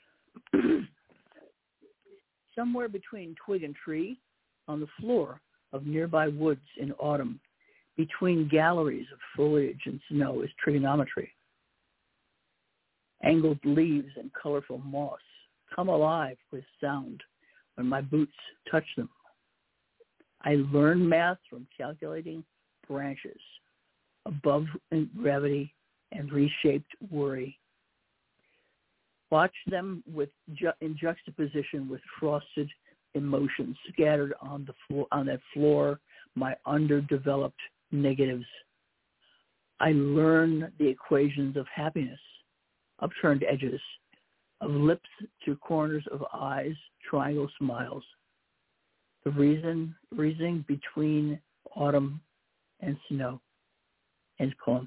Speaker 4: Somewhere between twig and tree, on the floor of nearby woods in autumn, between galleries of foliage and snow, is trigonometry. Angled leaves and colorful moss come alive with sound when my boots touch them. I learn math from calculating branches above in gravity and reshaped worry. Watch them with ju- in juxtaposition with frosted emotions scattered on the floor, on that floor, my underdeveloped negatives. I learn the equations of happiness, upturned edges, of lips to corners of eyes, triangle smiles. The reason, reasoning between autumn and snow. End poem.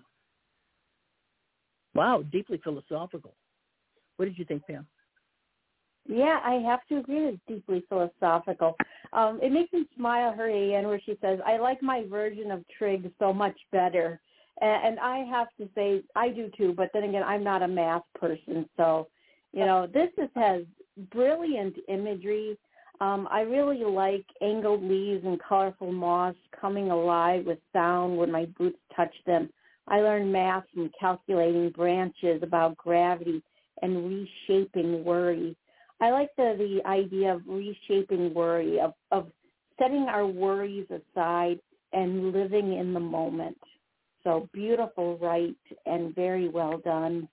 Speaker 4: Wow, deeply philosophical. What did you think, Pam?
Speaker 2: Yeah, I have to agree it's deeply philosophical. Um, it makes me smile, her A N, where she says, I like my version of trig so much better. And, and I have to say, I do too, but then again, I'm not a math person. So, you know, this is, has brilliant imagery. Um, I really like angled leaves and colorful moss coming alive with sound when my boots touch them. I learned math from calculating branches about gravity and reshaping worry. I like the, the idea of reshaping worry, of, of setting our worries aside and living in the moment. So beautiful, right, and very well done.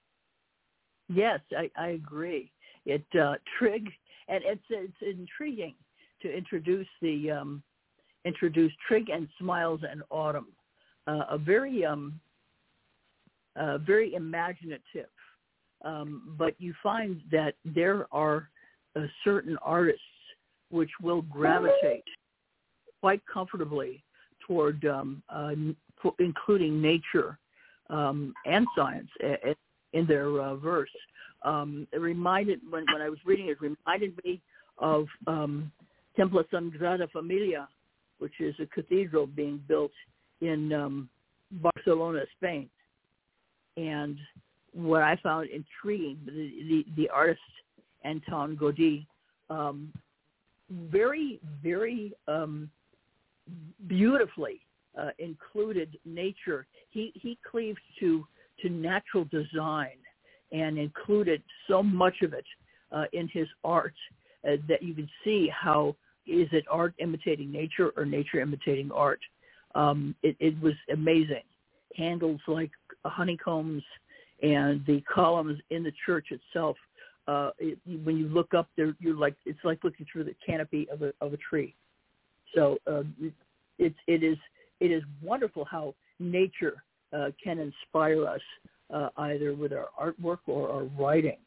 Speaker 4: Yes, I, I agree. It uh, trig, and it's it's intriguing to introduce the um, introduce trig and smiles and autumn. Uh, a very um, uh, very imaginative. Um, but you find that there are uh, certain artists which will gravitate quite comfortably toward um, uh, including nature um, and science in their uh, verse. Um, it reminded, when, when I was reading it, it reminded me of um, Templo Sagrada Familia, which is a cathedral being built in um, Barcelona, Spain. And what I found intriguing, the, the, the artist Anton Gaudi, um, very, very um, beautifully uh, included nature. He he cleaved to to natural design and included so much of it uh, in his art uh, that you can see how is it art imitating nature or nature imitating art. Um, it, it was amazing. Handles like honeycombs. And the columns in the church itself, uh, it, when you look up there, you're like it's like looking through the canopy of a of a tree. So uh, it, it it is it is wonderful how nature uh, can inspire us uh, either with our artwork or our writing.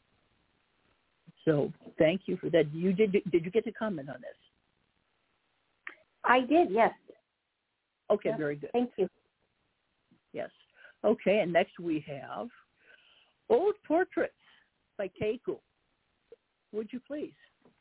Speaker 4: So thank you for that. You did did you get to comment on this?
Speaker 2: I did, yes.
Speaker 4: Okay,
Speaker 2: yes.
Speaker 4: Very good.
Speaker 2: Thank you.
Speaker 4: Yes. Okay, and next we have Old Portraits by Keiko. Would you please?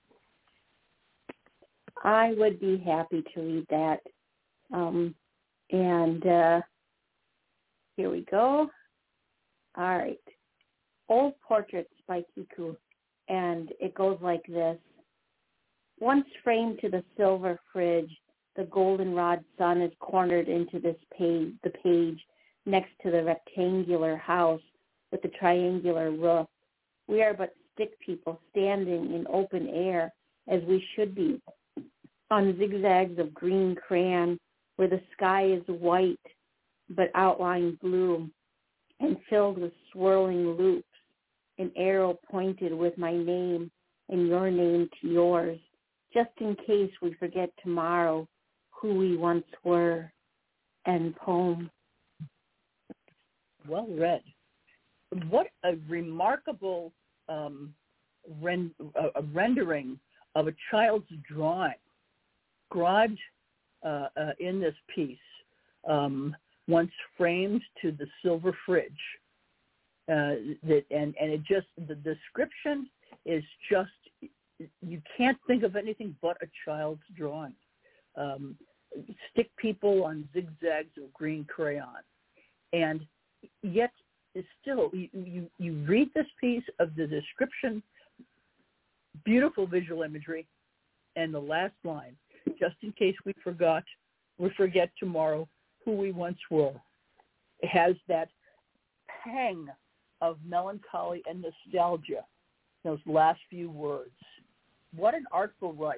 Speaker 2: I would be happy to read that. Um, and uh, here we go. All right. Old Portraits by Keiko. And it goes like this. Once framed to the silver fridge, the goldenrod sun is cornered into this page, the page next to the rectangular house with the triangular roof. We are but stick people standing in open air as we should be, on zigzags of green crayon where the sky is white but outlined blue and filled with swirling loops, an arrow pointed with my name and your name to yours, just in case we forget tomorrow who we once were. End poem.
Speaker 4: Well read. What a remarkable um, ren- a rendering of a child's drawing, described uh, uh, in this piece, um, once framed to the silver fridge. Uh, that and, and it just, the description is just, you can't think of anything but a child's drawing. Um, stick people on zigzags of green crayon. And yet, still, you, you, you read this piece of the description, beautiful visual imagery, and the last line, just in case we forgot, we forget tomorrow who we once were. It has that pang of melancholy and nostalgia, those last few words. What an artful write.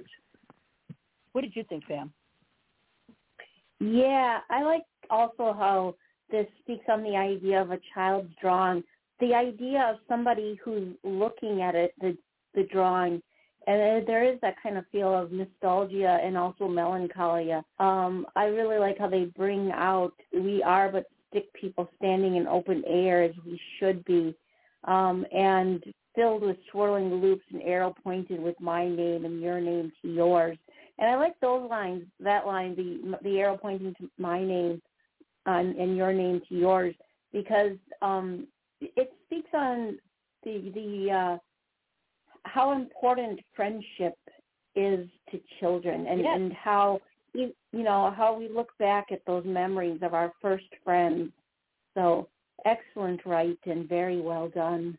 Speaker 4: What did you think, Pam?
Speaker 2: Yeah, I like also how this speaks on the idea of a child's drawing, the idea of somebody who's looking at it, the the drawing, and there is that kind of feel of nostalgia and also melancholia. Um, I really like how they bring out, we are but stick people standing in open air as we should be, um, and filled with swirling loops and arrow pointed with my name and your name to yours. And I like those lines, that line, the the arrow pointing to my name uh, and your name to yours, because um, it speaks on the the uh, how important friendship is to children, and,
Speaker 4: yes.
Speaker 2: and how you, you know how we look back at those memories of our first friends. So excellent write and very well done.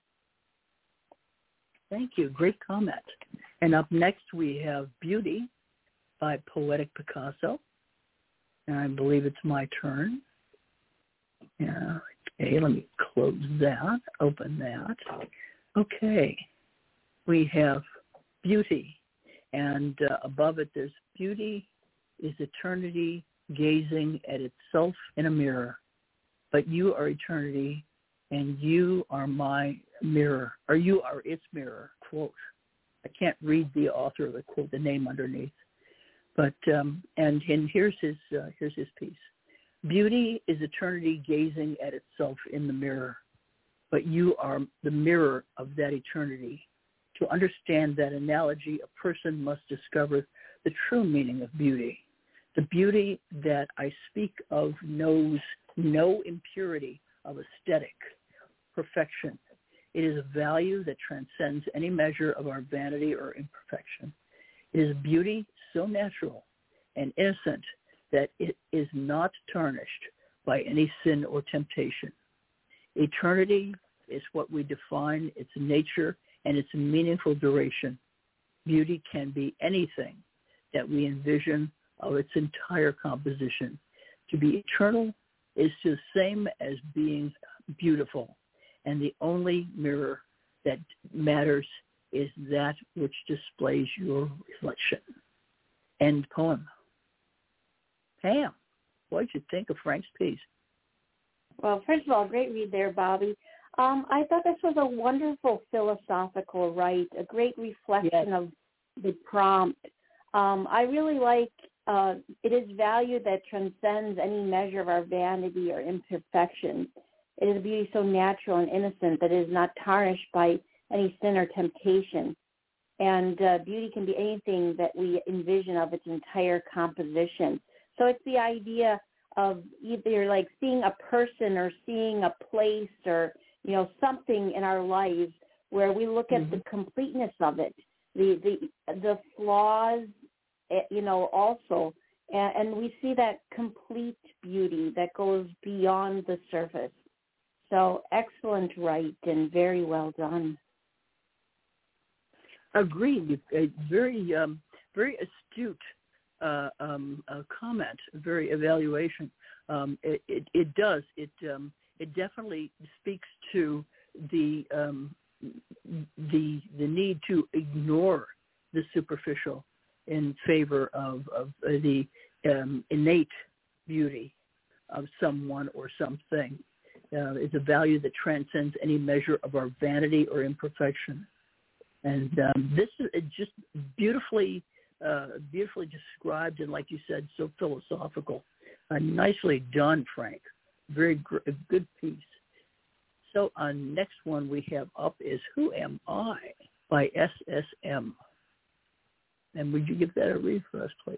Speaker 4: Thank you. Great comment. And up next we have Beauty by Poetic Picasso. And I believe it's my turn. Yeah. Okay, let me close that, open that. Okay. We have Beauty. And uh, above it there's Beauty is eternity gazing at itself in a mirror. But you are eternity, and you are my mirror, or you are its mirror, quote. I can't read the author of the quote, the name underneath. But, um, and, and here's his, uh, here's his piece. Beauty is eternity gazing at itself in the mirror, but you are the mirror of that eternity. To understand that analogy, a person must discover the true meaning of beauty. The beauty that I speak of knows no impurity of aesthetic perfection. It is a value that transcends any measure of our vanity or imperfection. It is beauty so natural and innocent that it is not tarnished by any sin or temptation. Eternity is what we define its nature and its meaningful duration. Beauty can be anything that we envision of its entire composition. To be eternal is the same as being beautiful, and the only mirror that matters is that which displays your reflection. End poem. Pam, what did you think of Frank's piece?
Speaker 2: Well, first of all, great read there, Bobby. Um, I thought this was a wonderful philosophical write, a great reflection yes. of the prompt. Um, I really like uh, it is value that transcends any measure of our vanity or imperfection. It is a beauty so natural and innocent that it is not tarnished by any sin or temptation. And uh, beauty can be anything that we envision of its entire composition. So it's the idea of either like seeing a person or seeing a place or, you know, something in our lives where we look at mm-hmm. the completeness of it, the the the flaws, you know, also, and, and we see that complete beauty that goes beyond the surface. So excellent write and very well done.
Speaker 4: Agreed. A very, um, very astute uh, um, uh, comment, very evaluation. Um, it, it, it does. It um, it definitely speaks to the um, the the need to ignore the superficial in favor of, of the um, innate beauty of someone or something. Uh, it's a value that transcends any measure of our vanity or imperfection. And um, this is just beautifully, uh, beautifully described and, like you said, so philosophical. Uh, nicely done, Frank. Very gr- a good piece. So our next one we have up is Who Am I by S S M. And would you give that a read for us, please?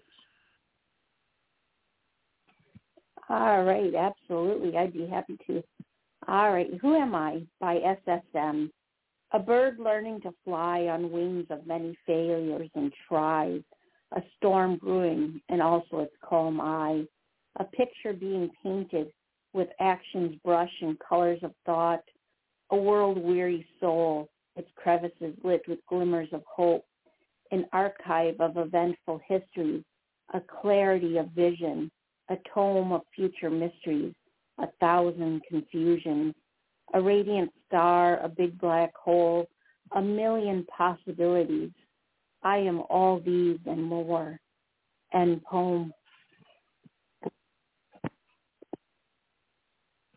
Speaker 2: All right, absolutely. I'd be happy to. All right, Who Am I by S S M. A bird learning to fly on wings of many failures and tries, a storm brewing and also its calm eye, a picture being painted with action's brush and colors of thought, a world-weary soul, its crevices lit with glimmers of hope, an archive of eventful histories, a clarity of vision, a tome of future mysteries, a thousand confusions, a radiant star, a big black hole, a million possibilities. I am all these and more. End poem.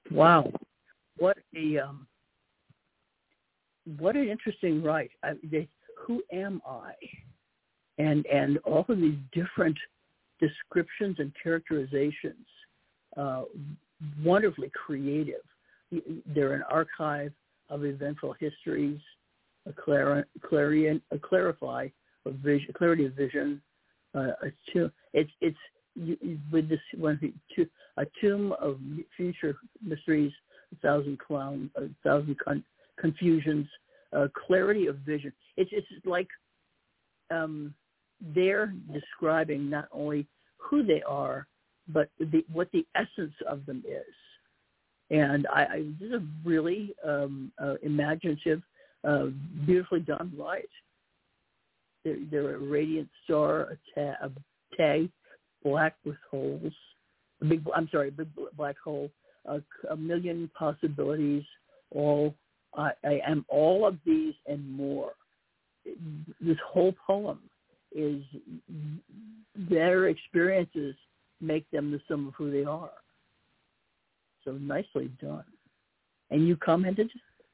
Speaker 4: Wow. What a um, what an interesting write. I, they, who am I? And and all of these different descriptions and characterizations, uh, wonderfully creative. They're an archive of eventful histories, a, clar- clarion, a clarify of vision, clarity of vision. Uh, a tomb, it's it's you, with this one a tomb of future mysteries, a thousand clown, a thousand con- confusions, uh, clarity of vision. It's it's like um, they're describing not only who they are, but the, what the essence of them is. And I, I this is a really um, uh, imaginative, uh, beautifully done right. They're, they're a radiant star, a, ta- a tag, black with holes. A big, I'm sorry, a big black hole. A, a million possibilities. All I, I am all of these and more. This whole poem is their experiences make them the sum of who they are. So nicely done. And you commented?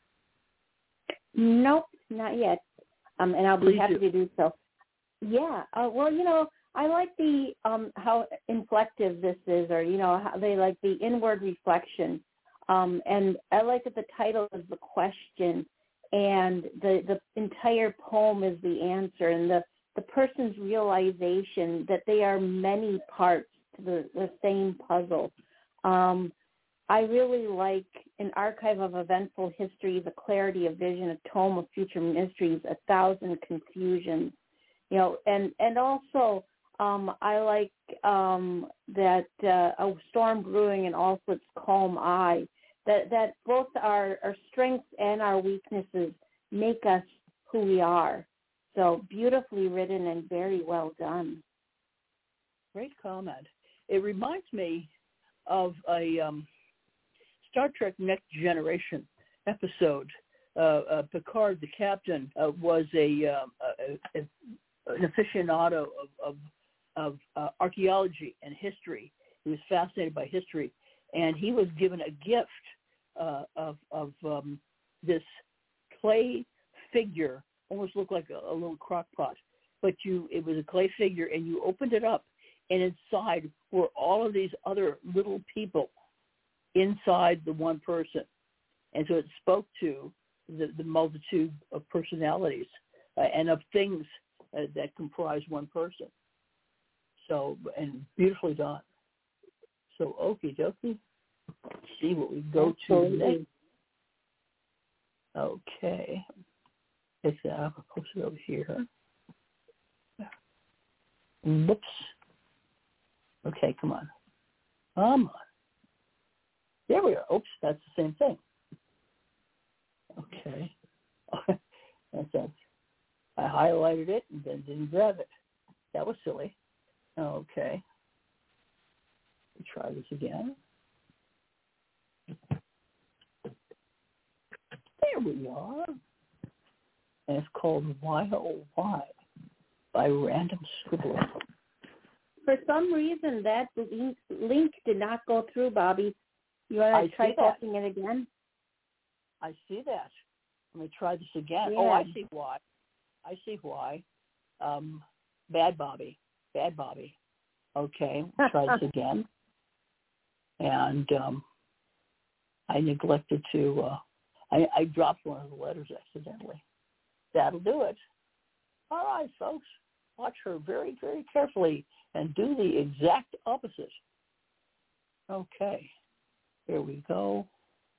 Speaker 2: Nope, not yet. Um, and I'll be
Speaker 4: Please
Speaker 2: happy
Speaker 4: do.
Speaker 2: to do so. Yeah. Uh, well, you know, I like the um, how inflective this is, or you know, how they like the inward reflection. Um, and I like that the title is the question, and the the entire poem is the answer, and the the person's realization that they are many parts to the, the same puzzle. Um, I really like an archive of eventful history, the clarity of vision, a tome of future mysteries, a thousand confusions, you know, and, and also um, I like um, that uh, a storm brewing and also its calm eye, that, that both our, our strengths and our weaknesses make us who we are. So beautifully written and very well done.
Speaker 4: Great comment. It reminds me of a um, Star Trek Next Generation episode. Uh, uh, Picard, the captain, uh, was a, um, a, a an aficionado of of, of uh, archaeology and history. He was fascinated by history, and he was given a gift uh, of of um, this clay figure, almost looked like a, a little crock pot, but you it was a clay figure, and you opened it up, and inside were all of these other little people inside the one person. And so it spoke to the, the multitude of personalities uh, and of things uh, that comprise one person. So, and beautifully done. So, okie dokie. Let's see what we go
Speaker 2: Absolutely.
Speaker 4: to next. Okay. It's, uh, I'll post it over here. Whoops. Okay, come on. Come on. There we are. Oops, that's the same thing. Okay. That's it. I highlighted it and then didn't grab it. That was silly. Okay. Let's try this again. There we are. And it's called Y O Y by Random Scribbler.
Speaker 2: For some reason, that link, link did not go through, Bobby. You want to try posting it again?
Speaker 4: I see that. Let me try this again.
Speaker 2: Yeah.
Speaker 4: Oh, I see why. I see why. Um, bad Bobby. Bad Bobby. Okay, we'll try this again. And um, I neglected to, uh, I, I dropped one of the letters accidentally. That'll do it. All right, folks. Watch her very, very carefully and do the exact opposite. Okay. Here we go.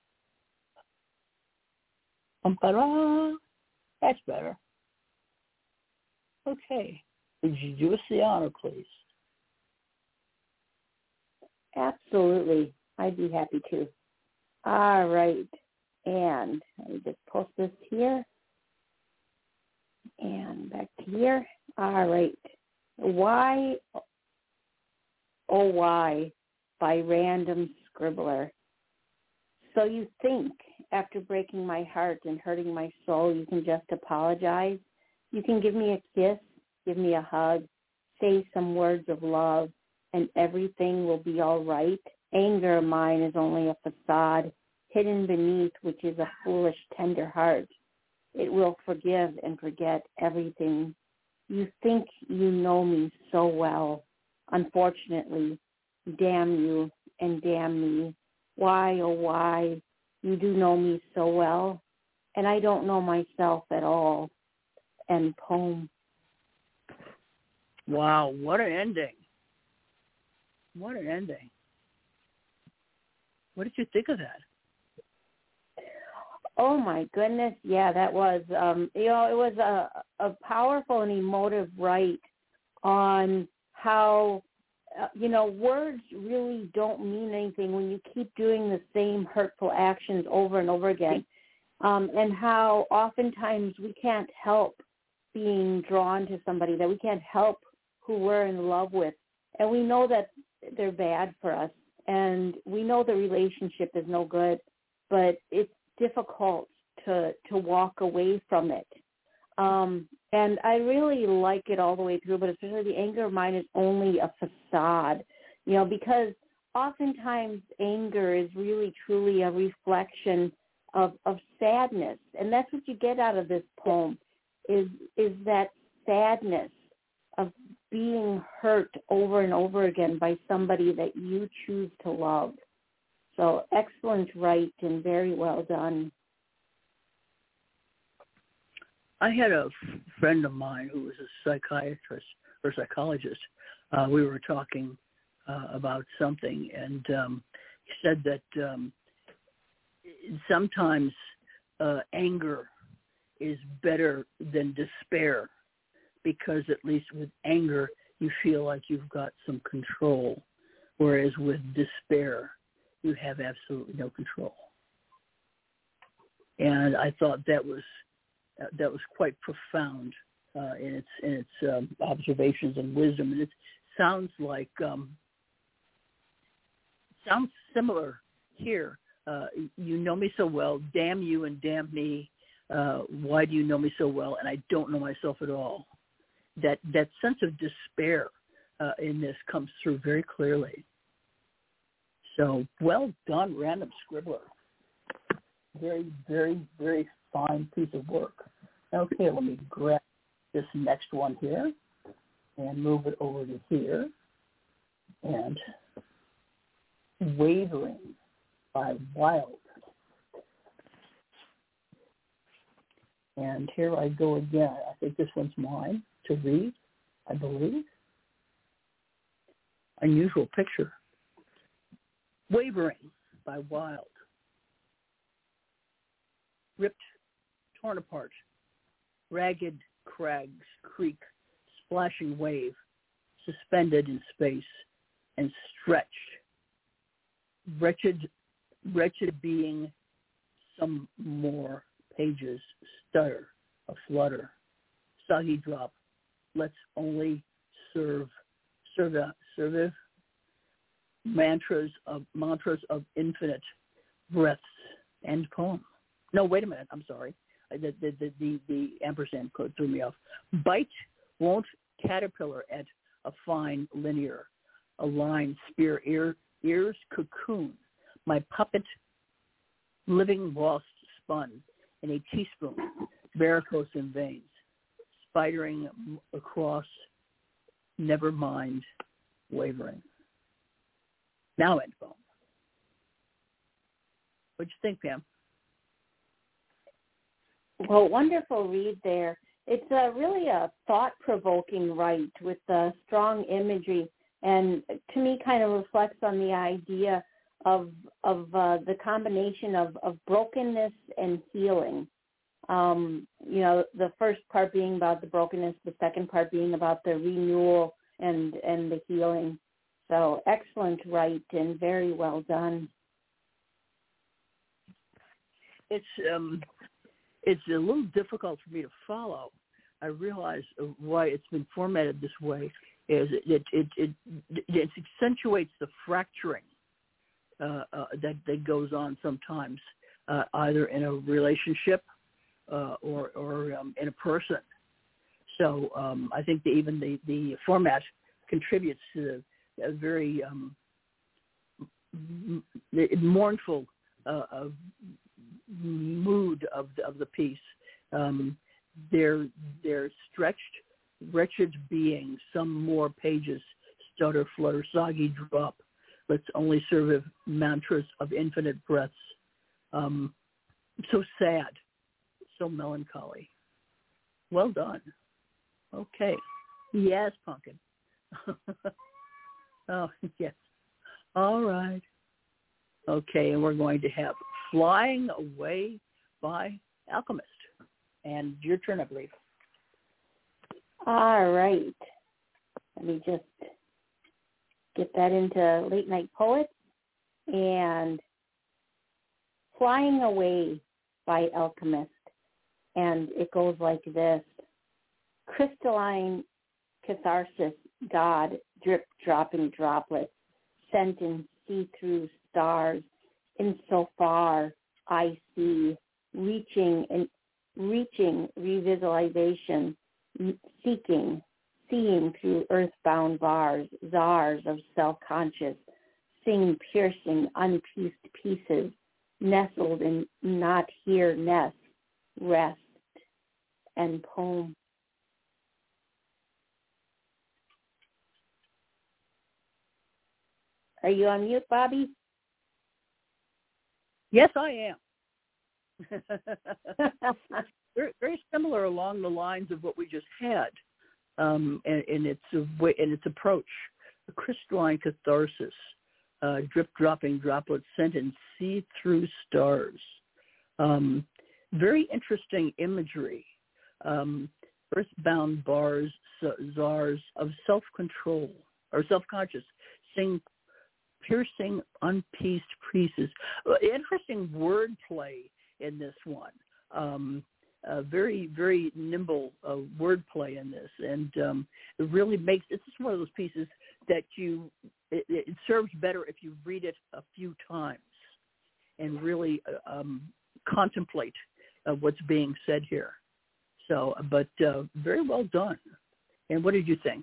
Speaker 4: Bum-ba-da. That's better. Okay. Would you do us the honor, please?
Speaker 2: Absolutely. I'd be happy to. All right. And let me just post this here. And back to here. All right. Why, oh, why by Random Scribbler. So you think after breaking my heart and hurting my soul, you can just apologize? You can give me a kiss, give me a hug, say some words of love, and everything will be all right? anger of mine is only a facade, hidden beneath which is a foolish, tender heart. It will forgive and forget everything. You think you know me so well. Unfortunately, damn you and damn me. Why, oh why, you do know me so well, and I don't know myself at all. End poem.
Speaker 4: Wow, what an ending. What an ending. What did you think of that?
Speaker 2: Oh my goodness, yeah, that was, um, you know, it was a, a powerful and emotive write on how, uh, you know, words really don't mean anything when you keep doing the same hurtful actions over and over again, um, and how oftentimes we can't help being drawn to somebody, that we can't help who we're in love with, and we know that they're bad for us, and we know the relationship is no good, but it's difficult to to walk away from it. Um, and I really like it all the way through, but especially the anger of mine is only a facade, you know, because oftentimes anger is really truly a reflection of, of sadness. And that's what you get out of this poem is is that sadness of being hurt over and over again by somebody that you choose to love. So excellent write and very well done.
Speaker 4: I had a f- friend of mine who was a psychiatrist or psychologist. Uh, we were talking uh, about something, and um, he said that um, sometimes uh, anger is better than despair, because at least with anger you feel like you've got some control, whereas with despair you have absolutely no control. And I thought that was uh, that was quite profound uh, in its in its um, observations and wisdom. And it sounds like um, sounds similar here. Uh, you know me so well. Damn you and damn me. Uh, why do you know me so well? And I don't know myself at all. That that sense of despair uh, in this comes through very clearly. So well done, Random Scribbler. Very, very, very fine piece of work. Okay, let me grab this next one here and move it over to here. And Wavering by Wild. And here I go again. I think this one's mine to read, I believe. Unusual picture. Wavering by Wild. Ripped, torn apart, ragged crags creak, splashing wave, suspended in space and stretched. Wretched, wretched being, some more pages stutter, a flutter. Soggy drop, let's only serve, serve, serve, mantras of mantras of infinite breaths. End poem. No, wait a minute. I'm sorry. The the the the, the ampersand code threw me off. Bite won't caterpillar at a fine linear, a line spear ear ears cocoon. My puppet living lost spun in a teaspoon, varicose in veins, spidering across. Never mind, wavering. Now end poem. What'd you think, Pam?
Speaker 2: Well, wonderful read there. It's a, really a thought-provoking write with uh, strong imagery, and to me kind of reflects on the idea of of uh, the combination of, of brokenness and healing. Um, you know, the first part being about the brokenness, the second part being about the renewal and, and the healing. So excellent write and very well done.
Speaker 4: It's um, it's a little difficult for me to follow. I realize why it's been formatted this way is it it it, it, it accentuates the fracturing uh, uh, that that goes on sometimes, uh, either in a relationship uh, or or um, in a person. So um, I think that even the, the format contributes to the, a very um, the mournful uh, uh, mood of the, of the piece. Um, they're they're stretched, wretched beings. Some more pages stutter, flutter, soggy drop. Let's only serve mantras of infinite breaths. Um, so sad, so melancholy. Well done. Okay. Yes, Pumpkin. Oh, yes. All right. Okay, and we're going to have Flying Away by Alchemist. And your turn, I believe.
Speaker 2: All right. Let me just get that into Late Night Poets. And Flying Away by Alchemist. And it goes like this. Crystalline catharsis, God, drip-dropping droplets, sent in see-through stars, insofar I see, reaching and reaching revisualization, seeking, seeing through earthbound bars, czars of self-conscious, sing piercing, unpieced pieces, nestled in not here nest, rest, and poem. Are you on mute, Bobby?
Speaker 4: Yes, I am. very, very similar along the lines of what we just had, um, and, and its way, and its approach. A crystalline catharsis, uh, drip-dropping droplets sent in see-through stars. Um, very interesting imagery. Um, earthbound bars, czars of self-control or self-conscious, sing piercing, unpieced pieces. Uh, interesting wordplay in this one. Um, uh, very, very nimble uh, wordplay in this, and um, it really makes. It's just one of those pieces that you. It, it serves better if you read it a few times and really uh, um, contemplate uh, what's being said here. So, but uh, very well done. And what did you think?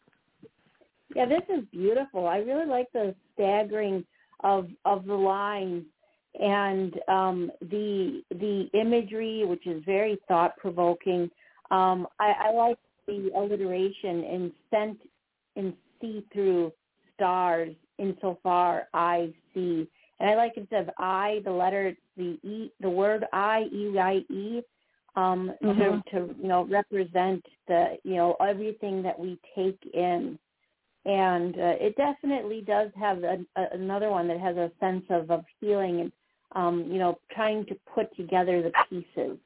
Speaker 2: Yeah, this is beautiful. I really like the staggering of of the lines and um, the the imagery, which is very thought provoking. Um, I, I like the alliteration in sent in see through stars insofar I see, and I like instead of I the letter it's the e the word I e I e um, mm-hmm. to to you know represent the you know everything that we take in. And uh, it definitely does have a, a, another one that has a sense of, of healing and, um, you know, trying to put together the pieces.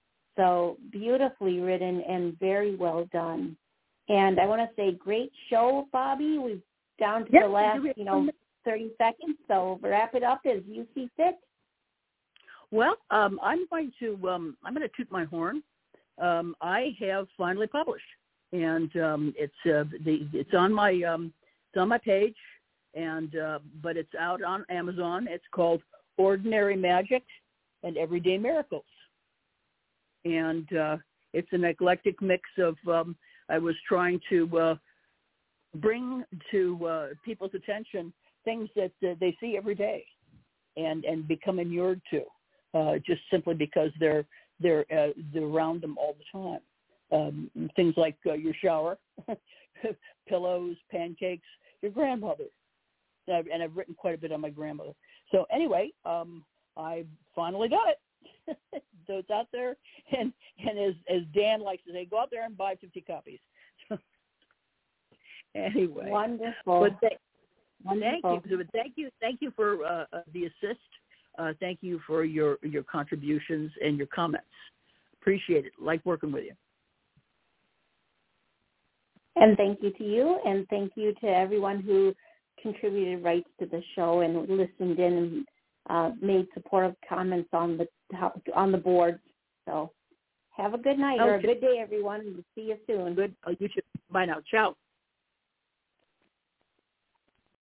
Speaker 2: So beautifully written and very well done. And I want to say great show, Bobby. We're down to
Speaker 4: yep,
Speaker 2: the last, you know, thirty seconds. So wrap it up as you see fit.
Speaker 4: Well, um, I'm going to um, I'm going to toot my horn. Um, I have finally published. And um, it's uh, the it's on my um, it's on my page, and uh, but it's out on Amazon. It's called Ordinary Magic and Everyday Miracles, and uh, it's an eclectic mix of. Um, I was trying to uh, bring to uh, people's attention things that uh, they see every day, and and become inured to, uh, just simply because they're they're uh, they're around them all the time. Um, things like uh, your shower, pillows, pancakes, your grandmother. And I've, and I've written quite a bit on my grandmother. So anyway, um, I finally got it. So it's out there. And, and as, as Dan likes to say, go out there and buy fifty copies. Anyway.
Speaker 2: Wonderful.
Speaker 4: But th-
Speaker 2: Wonderful.
Speaker 4: Thank you. Thank you. Thank you for uh, the assist. Uh, thank you for your, your contributions and your comments. Appreciate it. Like working with you.
Speaker 2: And thank you to you, and thank you to everyone who contributed rights to the show and listened in and uh, made supportive comments on the on the board. So have a good night okay. or a good day, everyone. We'll see you soon.
Speaker 4: Good. Oh, you too. Bye now. Ciao.